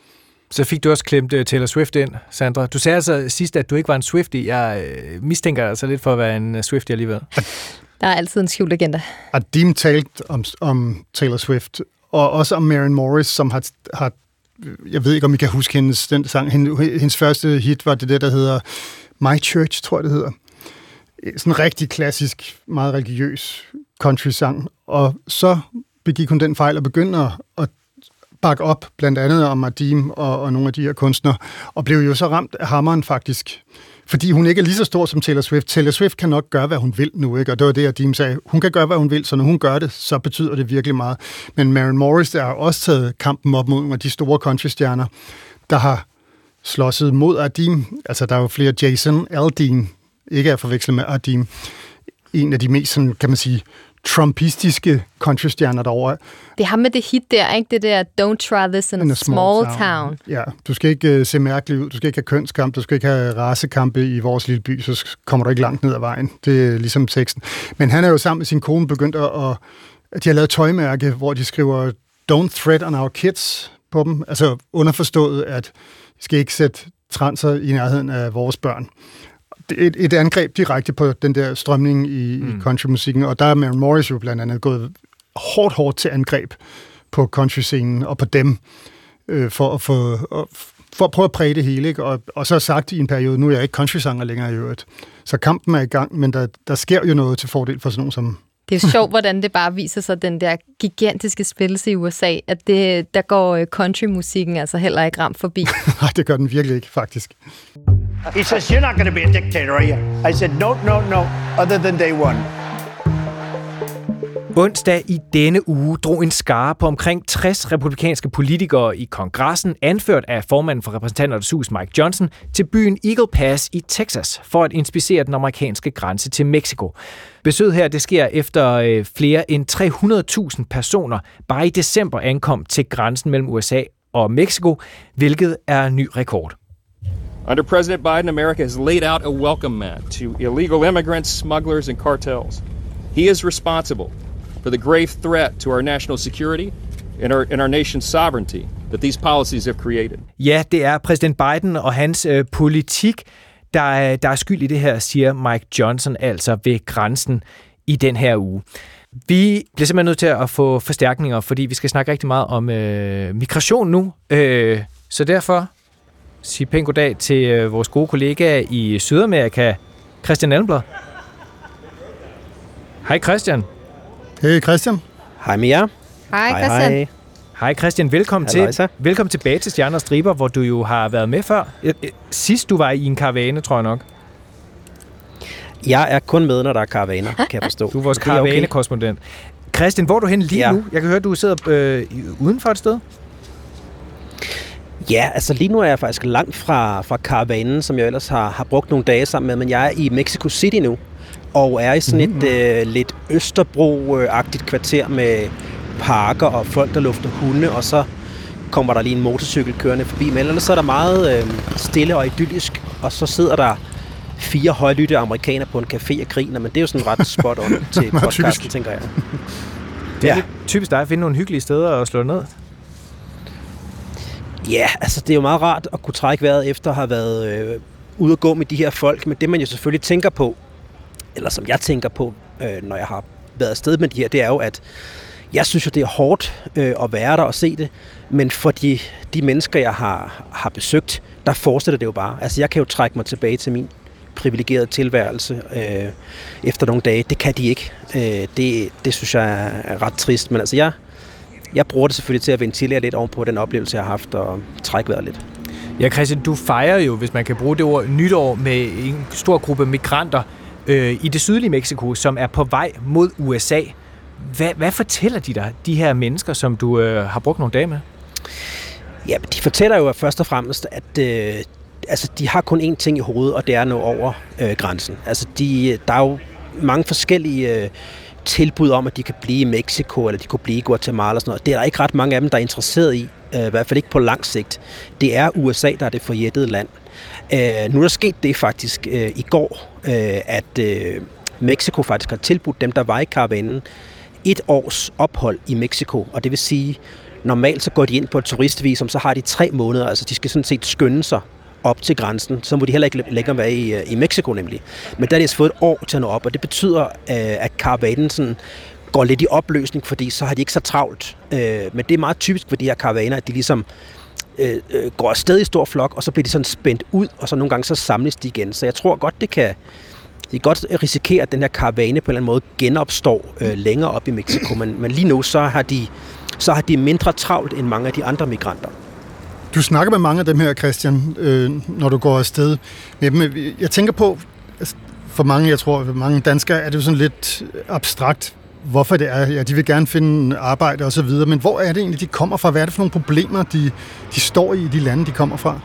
Så fik du også klemt uh, Taylor Swift ind, Sandra. Du sagde altså sidst, at du ikke var en Swiftie. Jeg øh, mistænker altså lidt for at være en uh, Swiftie alligevel. Der er altid en skjult agenda. Adime talte om, om Taylor Swift, og også om Maren Morris, som har, har jeg ved ikke, om I kan huske hendes, den sang, hendes første hit var det der, der hedder My Church, tror jeg, det hedder. Sådan en rigtig klassisk, meget religiøs country-sang. Og så begik hun den fejl at begynde at, at bakke op, blandt andet om Adime og, og nogle af de her kunstnere, og blev jo så ramt af hammeren faktisk. Fordi hun ikke er lige så stor som Taylor Swift. Taylor Swift kan nok gøre, hvad hun vil nu, ikke? Og det var det, Adime sagde. Hun kan gøre, hvad hun vil, så når hun gør det, så betyder det virkelig meget. Men Maren Morris, der har også taget kampen op mod nogle af de store countrystjerner, der har slåsset mod Adime. Altså, der er jo flere. Jason Aldean, ikke at forveksle med Adime. En af de mest, sådan, kan man sige, trumpistiske countrystjerner derovre. Det har med det hit der, ikke? Det der Don't try this in, in a, a small, small town. town. Ja, du skal ikke uh, se mærkelig ud, du skal ikke have kønskamp, du skal ikke have racekampe i vores lille by, så kommer du ikke langt ned ad vejen. Det er ligesom teksten. Men han er jo sammen med sin kone begyndt at, at de har lavet tøjmærke, hvor de skriver Don't threat on our kids på dem. Altså underforstået, at vi skal ikke sætte transer i nærheden af vores børn. Et, et angreb direkte på den der strømning i, mm. i countrymusikken, og der er Maren Morris jo blandt andet gået hårdt, hårdt til angreb på countryscenen og på dem, øh, for, at få, og, for at prøve at præge det hele, ikke? Og, og så har sagt i en periode, nu er jeg ikke countrysanger længere i øvrigt. Så kampen er i gang, men der, der sker jo noget til fordel for sådan nogen som... Det er sjovt, hvordan det bare viser sig, den der gigantiske spillelse i U S A, at det, der går countrymusikken altså heller ikke ramt forbi. Nej, det gør den virkelig ikke, faktisk. He says, you're not going to be a dictator, are you? I said, no, no, no, other than day one. Onsdag i denne uge drog en skare på omkring tres republikanske politikere i kongressen, anført af formanden for repræsentanternes hus Mike Johnson, til byen Eagle Pass i Texas for at inspicere den amerikanske grænse til Mexico. Besøget her det sker efter øh, flere end tre hundrede tusind personer bare i december ankom til grænsen mellem U S A og Mexico, hvilket er en ny rekord. Under President Biden, America has laid out a welcome mat to illegal immigrants, smugglers, and cartels. He is responsible for the grave threat to our national security and our, and our nation's sovereignty that these policies have created. Ja, det er præsident Biden og hans øh, politik, der er, der er skyld i det her, siger Mike Johnson, altså ved grænsen i den her uge. Vi bliver simpelthen nødt til at få forstærkninger, fordi vi skal snakke rigtig meget om øh, migration nu. Øh, så derfor sig pænt goddag til øh, vores gode kollega i Sydamerika, Christian Elmblad. Hej Christian. Hej Christian. Hej med jer. Hej Christian. Hej, hej Christian, velkommen til. Velkommen tilbage til Stjerner og Striber, hvor du jo har været med før. Sidst du var i en karavane, tror jeg nok. Jeg er kun med, når der er karavaner, kan jeg forstå. Du er vores karavanekorrespondent. Okay. Christian, hvor er du hen lige ja. nu? Jeg kan høre, du sidder øh, uden for et sted. Ja, altså lige nu er jeg faktisk langt fra, fra karavanen, som jeg ellers har, har brugt nogle dage sammen med, men jeg er i Mexico City nu, og er i sådan mm. et øh, lidt Østerbro-agtigt kvarter med parker og folk, der lufter hunde, og så kommer der lige en motorcykel kørende forbi, men ellers så er der meget øh, stille og idyllisk, og så sidder der fire højlytte amerikanere på en café og griner, men det er jo sådan ret spot on til podcasten, tænker jeg. Det er ja. typisk dig at finde nogle hyggelige steder at slå ned. Ja, altså det er jo meget rart at kunne trække vejret efter at have været øh, ude at gå med de her folk, men det man jo selvfølgelig tænker på, eller som jeg tænker på, øh, når jeg har været afsted med de her, det er jo, at Jeg synes jo, det er hårdt øh, at være der og se det, men for de, de mennesker, jeg har, har besøgt, der fortsætter det jo bare. Altså, jeg kan jo trække mig tilbage til min privilegerede tilværelse øh, efter nogle dage. Det kan de ikke. Øh, det, det synes jeg er ret trist, men altså, jeg, jeg bruger det selvfølgelig til at ventilere lidt ovenpå den oplevelse, jeg har haft, og trække vejret lidt. Ja, Christian, du fejrer jo, hvis man kan bruge det ord, nytår med en stor gruppe migranter øh, i det sydlige Mexico, som er på vej mod U S A. Hvad, hvad fortæller de dig, de her mennesker, som du øh, har brugt nogle dage med? Ja, de fortæller jo først og fremmest, at øh, altså, de har kun én ting i hovedet, og det er at nå over øh, grænsen. Altså, de, der er jo mange forskellige øh, tilbud om, at de kan blive i Mexico, eller de kunne blive i Guatemala og sådan noget. Det er der ikke ret mange af dem, der er interesseret i, øh, i hvert fald ikke på lang sigt. Det er U S A, der er det forjættede land. Øh, nu er der sket det faktisk øh, i går, øh, at øh, Mexico faktisk har tilbudt dem, der var i karavanen, et års ophold i Mexico, og det vil sige, normalt så går de ind på et turistvisum, så har de tre måneder, altså de skal sådan set skynde sig op til grænsen, så må de heller ikke længere være i, i Mexico nemlig. Men der har de altså fået et år til at nå op, og det betyder, at karavanen sådan går lidt i opløsning, fordi så har de ikke så travlt. Men det er meget typisk for de her karavaner, at de ligesom øh, går afsted i stor flok, og så bliver de sådan spændt ud, og så nogle gange så samles de igen. Så jeg tror godt, det kan de kan godt risikere, at den her karavane på en eller anden måde genopstår øh, længere op i Mexico, men, men lige nu så har de så har de mindre travlt end mange af de andre migranter. Du snakker med mange af dem her, Christian, øh, når du går afsted med dem. Jeg tænker på, for mange, jeg tror, for mange danskere, er det jo sådan lidt abstrakt, hvorfor det er. Ja, de vil gerne finde arbejde og så videre, men hvor er det egentlig, de kommer fra? Hvad er det for nogle problemer, de, de står i i de lande, de kommer fra?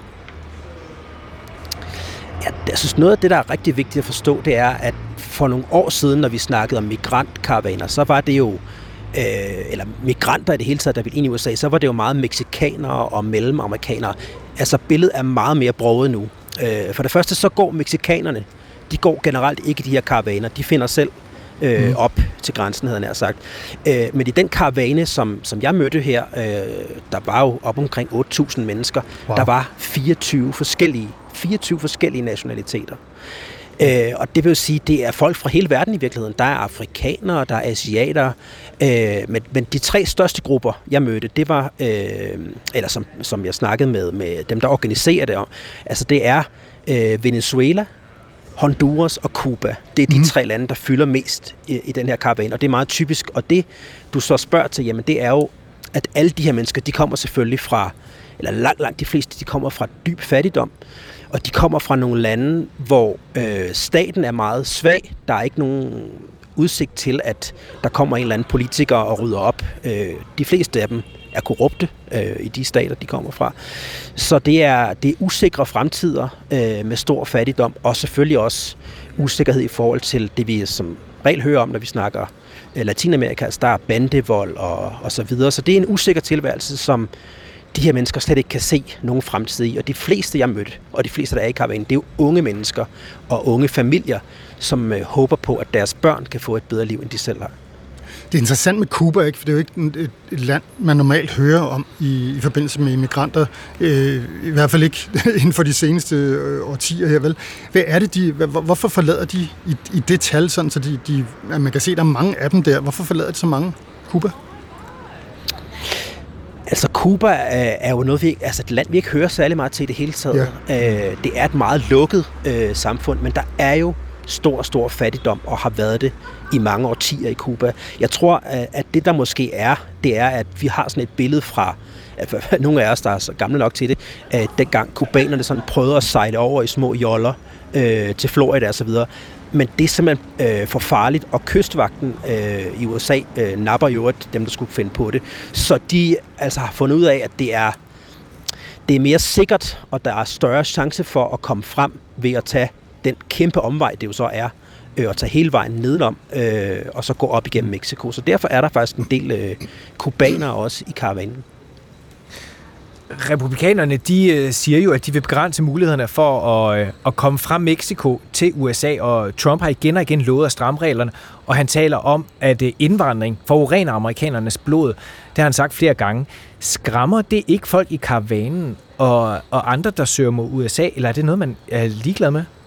Ja, jeg synes, noget af det, der er rigtig vigtigt at forstå, det er, at for nogle år siden, når vi snakkede om migrantkaravaner, så var det jo Øh, eller migranter i det hele taget, der ville ind i U S A, så var det jo meget mexikanere og mellemamerikanere. Altså billedet er meget mere broget nu. Øh, for det første så går mexikanerne, de går generelt ikke i de her karavaner, de finder selv øh, mm. op til grænsen, havde jeg nær sagt. Øh, men i den karavane, som, som jeg mødte her, øh, der var jo op omkring otte tusind mennesker, wow. Der var fireogtyve forskellige, fireogtyve forskellige nationaliteter. Øh, og det vil sige, det er folk fra hele verden i virkeligheden. Der er afrikanere, der er asiater, øh, men, men de tre største grupper, jeg mødte, det var, øh, eller som, som jeg snakkede med, med dem, der organiserer det om, altså det er øh, Venezuela, Honduras og Cuba. Det er de mm. tre lande, der fylder mest i, i den her karavane, og det er meget typisk. Og det, du så spørger til, jamen det er jo, at alle de her mennesker, de kommer selvfølgelig fra, eller langt, langt de fleste, de kommer fra dyb fattigdom. Og de kommer fra nogle lande, hvor øh, staten er meget svag. Der er ikke nogen udsigt til, at der kommer en eller anden politiker og rydder op. Øh, de fleste af dem er korrupte øh, i de stater, de kommer fra. Så det er, det er usikre fremtider øh, med stor fattigdom, og selvfølgelig også usikkerhed i forhold til det, vi som regel hører om, når vi snakker øh, Latinamerika. Altså, der er bandevold og, og så videre. Så det er en usikker tilværelse, som de her mennesker slet ikke kan se nogen fremtid i. Og de fleste, jeg mødte, og de fleste, der er i karavanen, det er jo unge mennesker og unge familier, som øh, håber på, at deres børn kan få et bedre liv, end de selv har. Det er interessant med Cuba, ikke? For det er jo ikke et, et land, man normalt hører om i, i forbindelse med immigranter. Øh, I hvert fald ikke inden for de seneste øh, årtier her, vel? Hvad er det, de, hvor, hvorfor forlader de i, i det tal, sådan, så de, de, at man kan se, at der er mange af dem der? Hvorfor forlader de så mange Cuba? Altså, Cuba er, er jo noget, vi, altså et land, vi ikke hører særlig meget til i det hele taget. Ja. Øh, det er et meget lukket øh, samfund, men der er jo stor, stor fattigdom, og har været det i mange årtier i Cuba. Jeg tror, at det, der måske er, det er, at vi har sådan et billede fra, at nogle af os, der er så gamle nok til det, at dengang kubanerne sådan prøvede at sejle over i små joller øh, til Florida og så videre. Men det er simpelthen øh, for farligt, og kystvagten øh, i U S A øh, napper jo dem, der skulle finde på det. Så de altså har fundet ud af, at det er, det er mere sikkert, og der er større chance for at komme frem ved at tage den kæmpe omvej, det jo så er, øh, at tage hele vejen nedenom, øh, og så gå op igennem Mexico. Så derfor er der faktisk en del øh, kubanere også i karavanen. Republikanerne, de øh, siger jo, at de vil begrænse mulighederne for at, øh, at komme fra Mexico til U S A, og Trump har igen og igen lovet at stramme reglerne, og han taler om, at øh, indvandring forurener amerikanernes blod. Det har han sagt flere gange. Skræmmer det ikke folk i karavanen og, og andre, der søger mod U S A, eller er det noget, man er ligeglad med?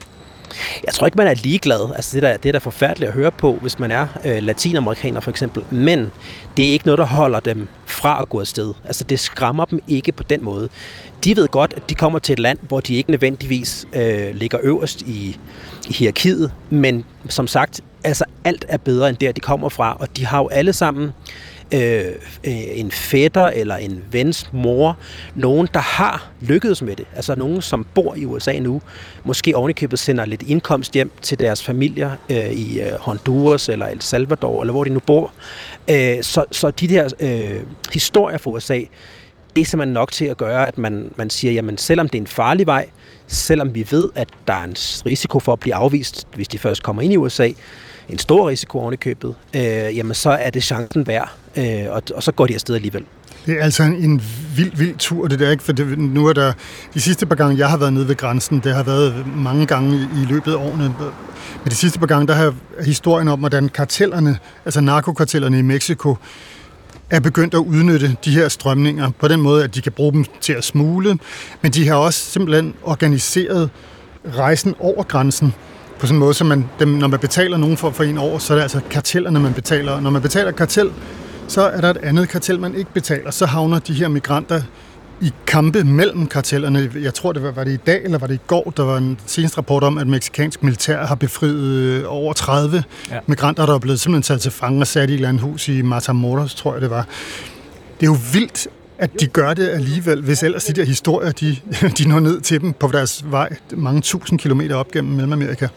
Jeg tror ikke, man er ligeglad. Altså, det, der, det er da forfærdeligt at høre på, hvis man er øh, latinamerikaner for eksempel. Men det er ikke noget, der holder dem fra at gå afsted. Altså, det skræmmer dem ikke på den måde. De ved godt, at de kommer til et land, hvor de ikke nødvendigvis øh, ligger øverst i, i hierarkiet. Men som sagt, altså, alt er bedre end der, de kommer fra. Og de har jo alle sammen øh, en fætter eller en vens mor. Nogen, der har lykkedes med det. Altså nogen, som bor i U S A nu. Måske ovenikøbet sender lidt indkomst hjem til deres familier øh, i øh, Honduras eller El Salvador, eller hvor de nu bor. Øh, så, så de der øh, historier for U S A, det er simpelthen nok til at gøre, at man, man siger, jamen selvom det er en farlig vej, selvom vi ved, at der er en risiko for at blive afvist, hvis de først kommer ind i U S A, en stor risiko oven i købet, øh, jamen så er det chancen værd, øh, og, og så går de afsted alligevel. Det er altså en, en vild, vild tur, det der, ikke? For det, nu er der, de sidste par gange, jeg har været nede ved grænsen, det har været mange gange i, i løbet af årene, men de sidste par gange, der har historien om, hvordan kartellerne, altså narkokartellerne i Mexico, er begyndt at udnytte de her strømninger på den måde, at de kan bruge dem til at smugle, men de har også simpelthen organiseret rejsen over grænsen på sådan en måde, så man, dem, når man betaler nogen for, for en år, så er det altså kartellerne, man betaler. Når man betaler kartel, så er der et andet kartel, man ikke betaler. Så havner de her migranter i kampe mellem kartellerne. Jeg tror, det var, var det i dag, eller var det i går, der var en seneste rapport om, at mexicansk militær har befriet over tredive ja. migranter, der er blevet simpelthen taget til fange og sat i et eller andet hus i Matamoros, tror jeg det var. Det er jo vildt, at de gør det alligevel, hvis ellers de der historier, de, de når ned til dem på deres vej mange tusind kilometer op gennem Mellemamerika.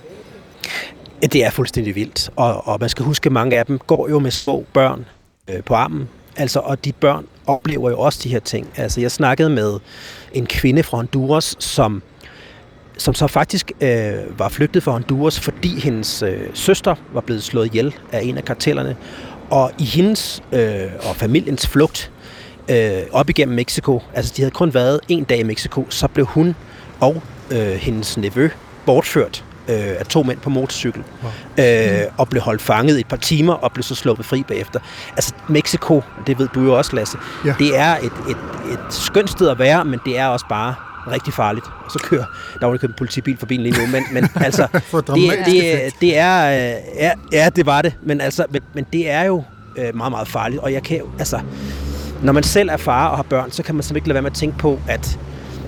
Det er fuldstændig vildt, og, og man skal huske, at mange af dem går jo med små børn øh, på armen, altså, og de børn oplever jo også de her ting. Altså, jeg snakkede med en kvinde fra Honduras, som, som så faktisk øh, var flygtet fra Honduras, fordi hendes øh, søster var blevet slået ihjel af en af kartellerne, og i hendes øh, og familiens flugt øh, op igennem Mexico, altså de havde kun været en dag i Mexico, så blev hun og øh, hendes nevø bortført af to mænd på motorcykel, wow. øh, og blev holdt fanget i et par timer, og blev så sluppet fri bagefter. Altså, Mexico, det ved du jo også, Lasse, ja. det er et, et, et skønt sted at være, men det er også bare rigtig farligt. Og så kører, der var ikke en politibil forbi lige nu, men, men altså, det, det, det er, ja, ja, det var det, men altså, men, men det er jo øh, meget, meget farligt, og jeg kan jo, altså, når man selv er far og har børn, så kan man simpelthen ikke lade være med at tænke på, at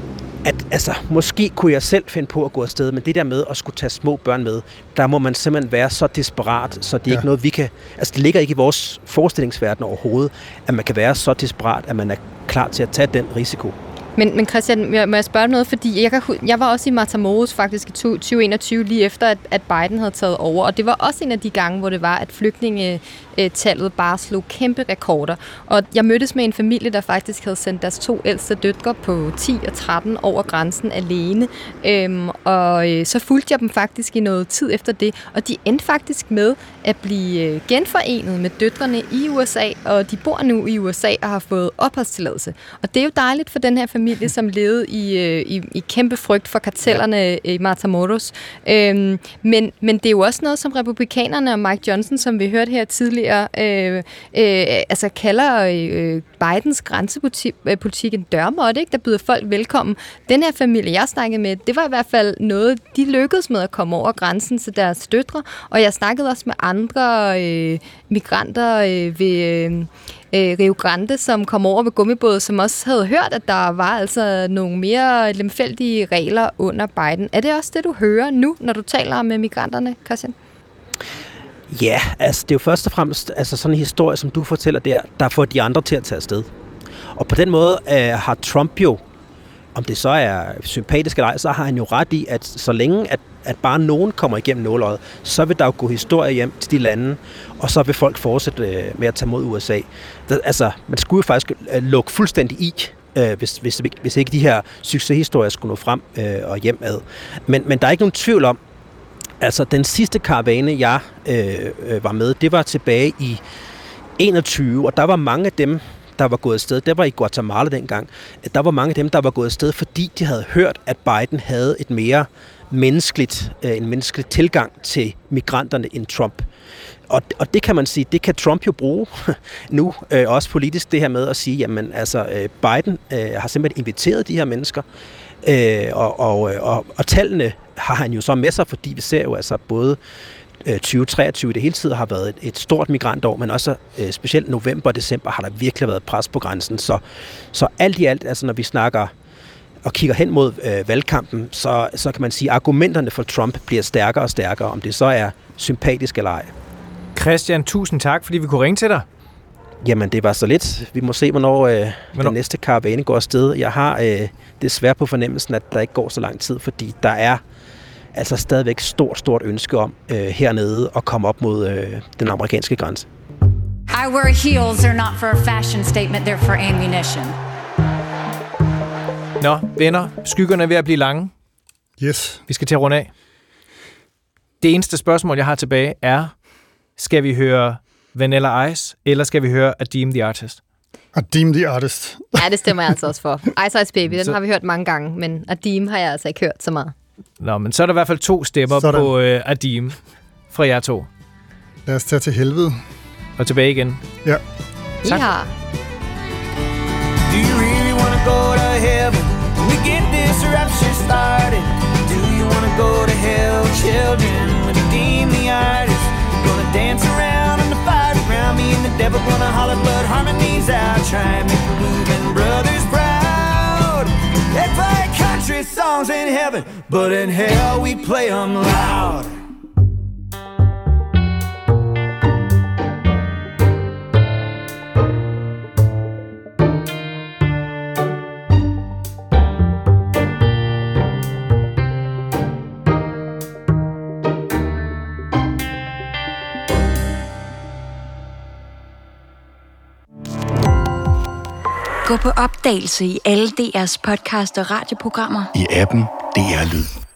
at altså, måske kunne jeg selv finde på at gå afsted, men det der med at skulle tage små børn med, der må man simpelthen være så desperat, så det er ja. ikke noget, vi kan... Altså, det ligger ikke i vores forestillingsverden overhovedet, at man kan være så desperat, at man er klar til at tage den risiko. Men, men Christian, må jeg spørge noget, fordi jeg, kan, jeg var også i Matamoros faktisk i tyve enogtyve, lige efter, at, at Biden havde taget over, og det var også en af de gange, hvor det var, at flygtningetallet bare slog kæmpe rekorder. Og jeg mødtes med en familie, der faktisk havde sendt deres to ældste døtre på ti og tretten over grænsen alene, øhm, og øh, så fulgte jeg dem faktisk i noget tid efter det, og de endte faktisk med at blive genforenet med døtrene i U S A, og de bor nu i U S A og har fået opholdstilladelse. Og det er jo dejligt for den her familie, som levede i, i, i kæmpe frygt for kartellerne ja. i Matamoros. Øhm, men, men det er jo også noget, som republikanerne og Mike Johnson, som vi hørte her tidligere, øh, øh, altså kalder øh, Bidens grænsepolitik en dørmåtte, ikke? Der byder folk velkommen. Den her familie, jeg snakkede med, det var i hvert fald noget, de lykkedes med at komme over grænsen til deres døtre, og jeg snakkede også med andre øh, migranter øh, ved... Øh, Rio Grande, som kom over ved gummibåd, som også havde hørt, at der var altså nogle mere lemfældige regler under Biden. Er det også det, du hører nu, når du taler med migranterne, Christian? Ja, altså det er jo først og fremmest altså sådan en historie, som du fortæller der, der får de andre til at tage afsted. Og på den måde øh, har Trump jo, om det så er sympatisk eller ej, så har han jo ret i, at så længe at, at bare nogen kommer igennem nåløjet, så vil der jo gå historie hjem til de lande, og så vil folk fortsætte øh, med at tage mod U S A. Der, altså, man skulle jo faktisk øh, lukke fuldstændig i, øh, hvis, hvis, hvis ikke de her succeshistorier skulle nå frem øh, og hjemad. Men, men der er ikke nogen tvivl om, altså den sidste karavane, jeg øh, øh, var med, det var tilbage i enogtyve, og der var mange af dem, der var gået afsted, der var i Guatemala dengang, der var mange af dem, der var gået afsted, fordi de havde hørt, at Biden havde et mere menneskeligt, en menneskelig tilgang til migranterne end Trump. Og, og det kan man sige, det kan Trump jo bruge nu, øh, også politisk, det her med at sige, jamen altså, øh, Biden øh, har simpelthen inviteret de her mennesker, øh, og, og, og, og tallene har han jo så med sig, fordi vi ser jo altså både tyve treogtyve i det hele tiden har været et, et stort migrantår, men også øh, specielt november og december har der virkelig været pres på grænsen. Så, så alt i alt, altså når vi snakker og kigger hen mod øh, valgkampen, så, så kan man sige, at argumenterne for Trump bliver stærkere og stærkere, om det så er sympatisk eller ej. Christian, tusind tak, fordi vi kunne ringe til dig. Jamen, det var så lidt. Vi må se, hvornår, øh, hvornår? den næste karavane går afsted. Jeg har øh, desværre på fornemmelsen, at der ikke går så lang tid, fordi der er altså stadigvæk stort, stort ønske om øh, hernede at komme op mod øh, den amerikanske grænse. I wear heels, they're not for a fashion statement, they're for ammunition. Nå, venner, skyggerne er ved at blive lange. Yes. Vi skal til at runde af. Det eneste spørgsmål, jeg har tilbage, er, skal vi høre Vanilla Ice, eller skal vi høre Adeem the Artist? Adeem the Artist. Ja, det stemmer jeg altså også for. Ice Ice Baby, den så... har vi hørt mange gange, men Adeem har jeg altså ikke hørt så meget. Nå, men så er der i hvert fald to stemmer Sådan. på uh, Adeem fra jer to. Lad os tage til helvede. Og tilbage igen. Ja. Tak. Ja. Do you really want to go to heaven when we get this rapture started? Do you want to go to hell, children, with Adeem the Artist? Gonna dance around in the fire around me and the devil gonna holler blood harmonies out. Try and make the moving brothers proud. They play country songs in heaven, but in hell we play them loud. Gå på opdagelse i alle D R's podcast og radioprogrammer. I appen D R Lyd.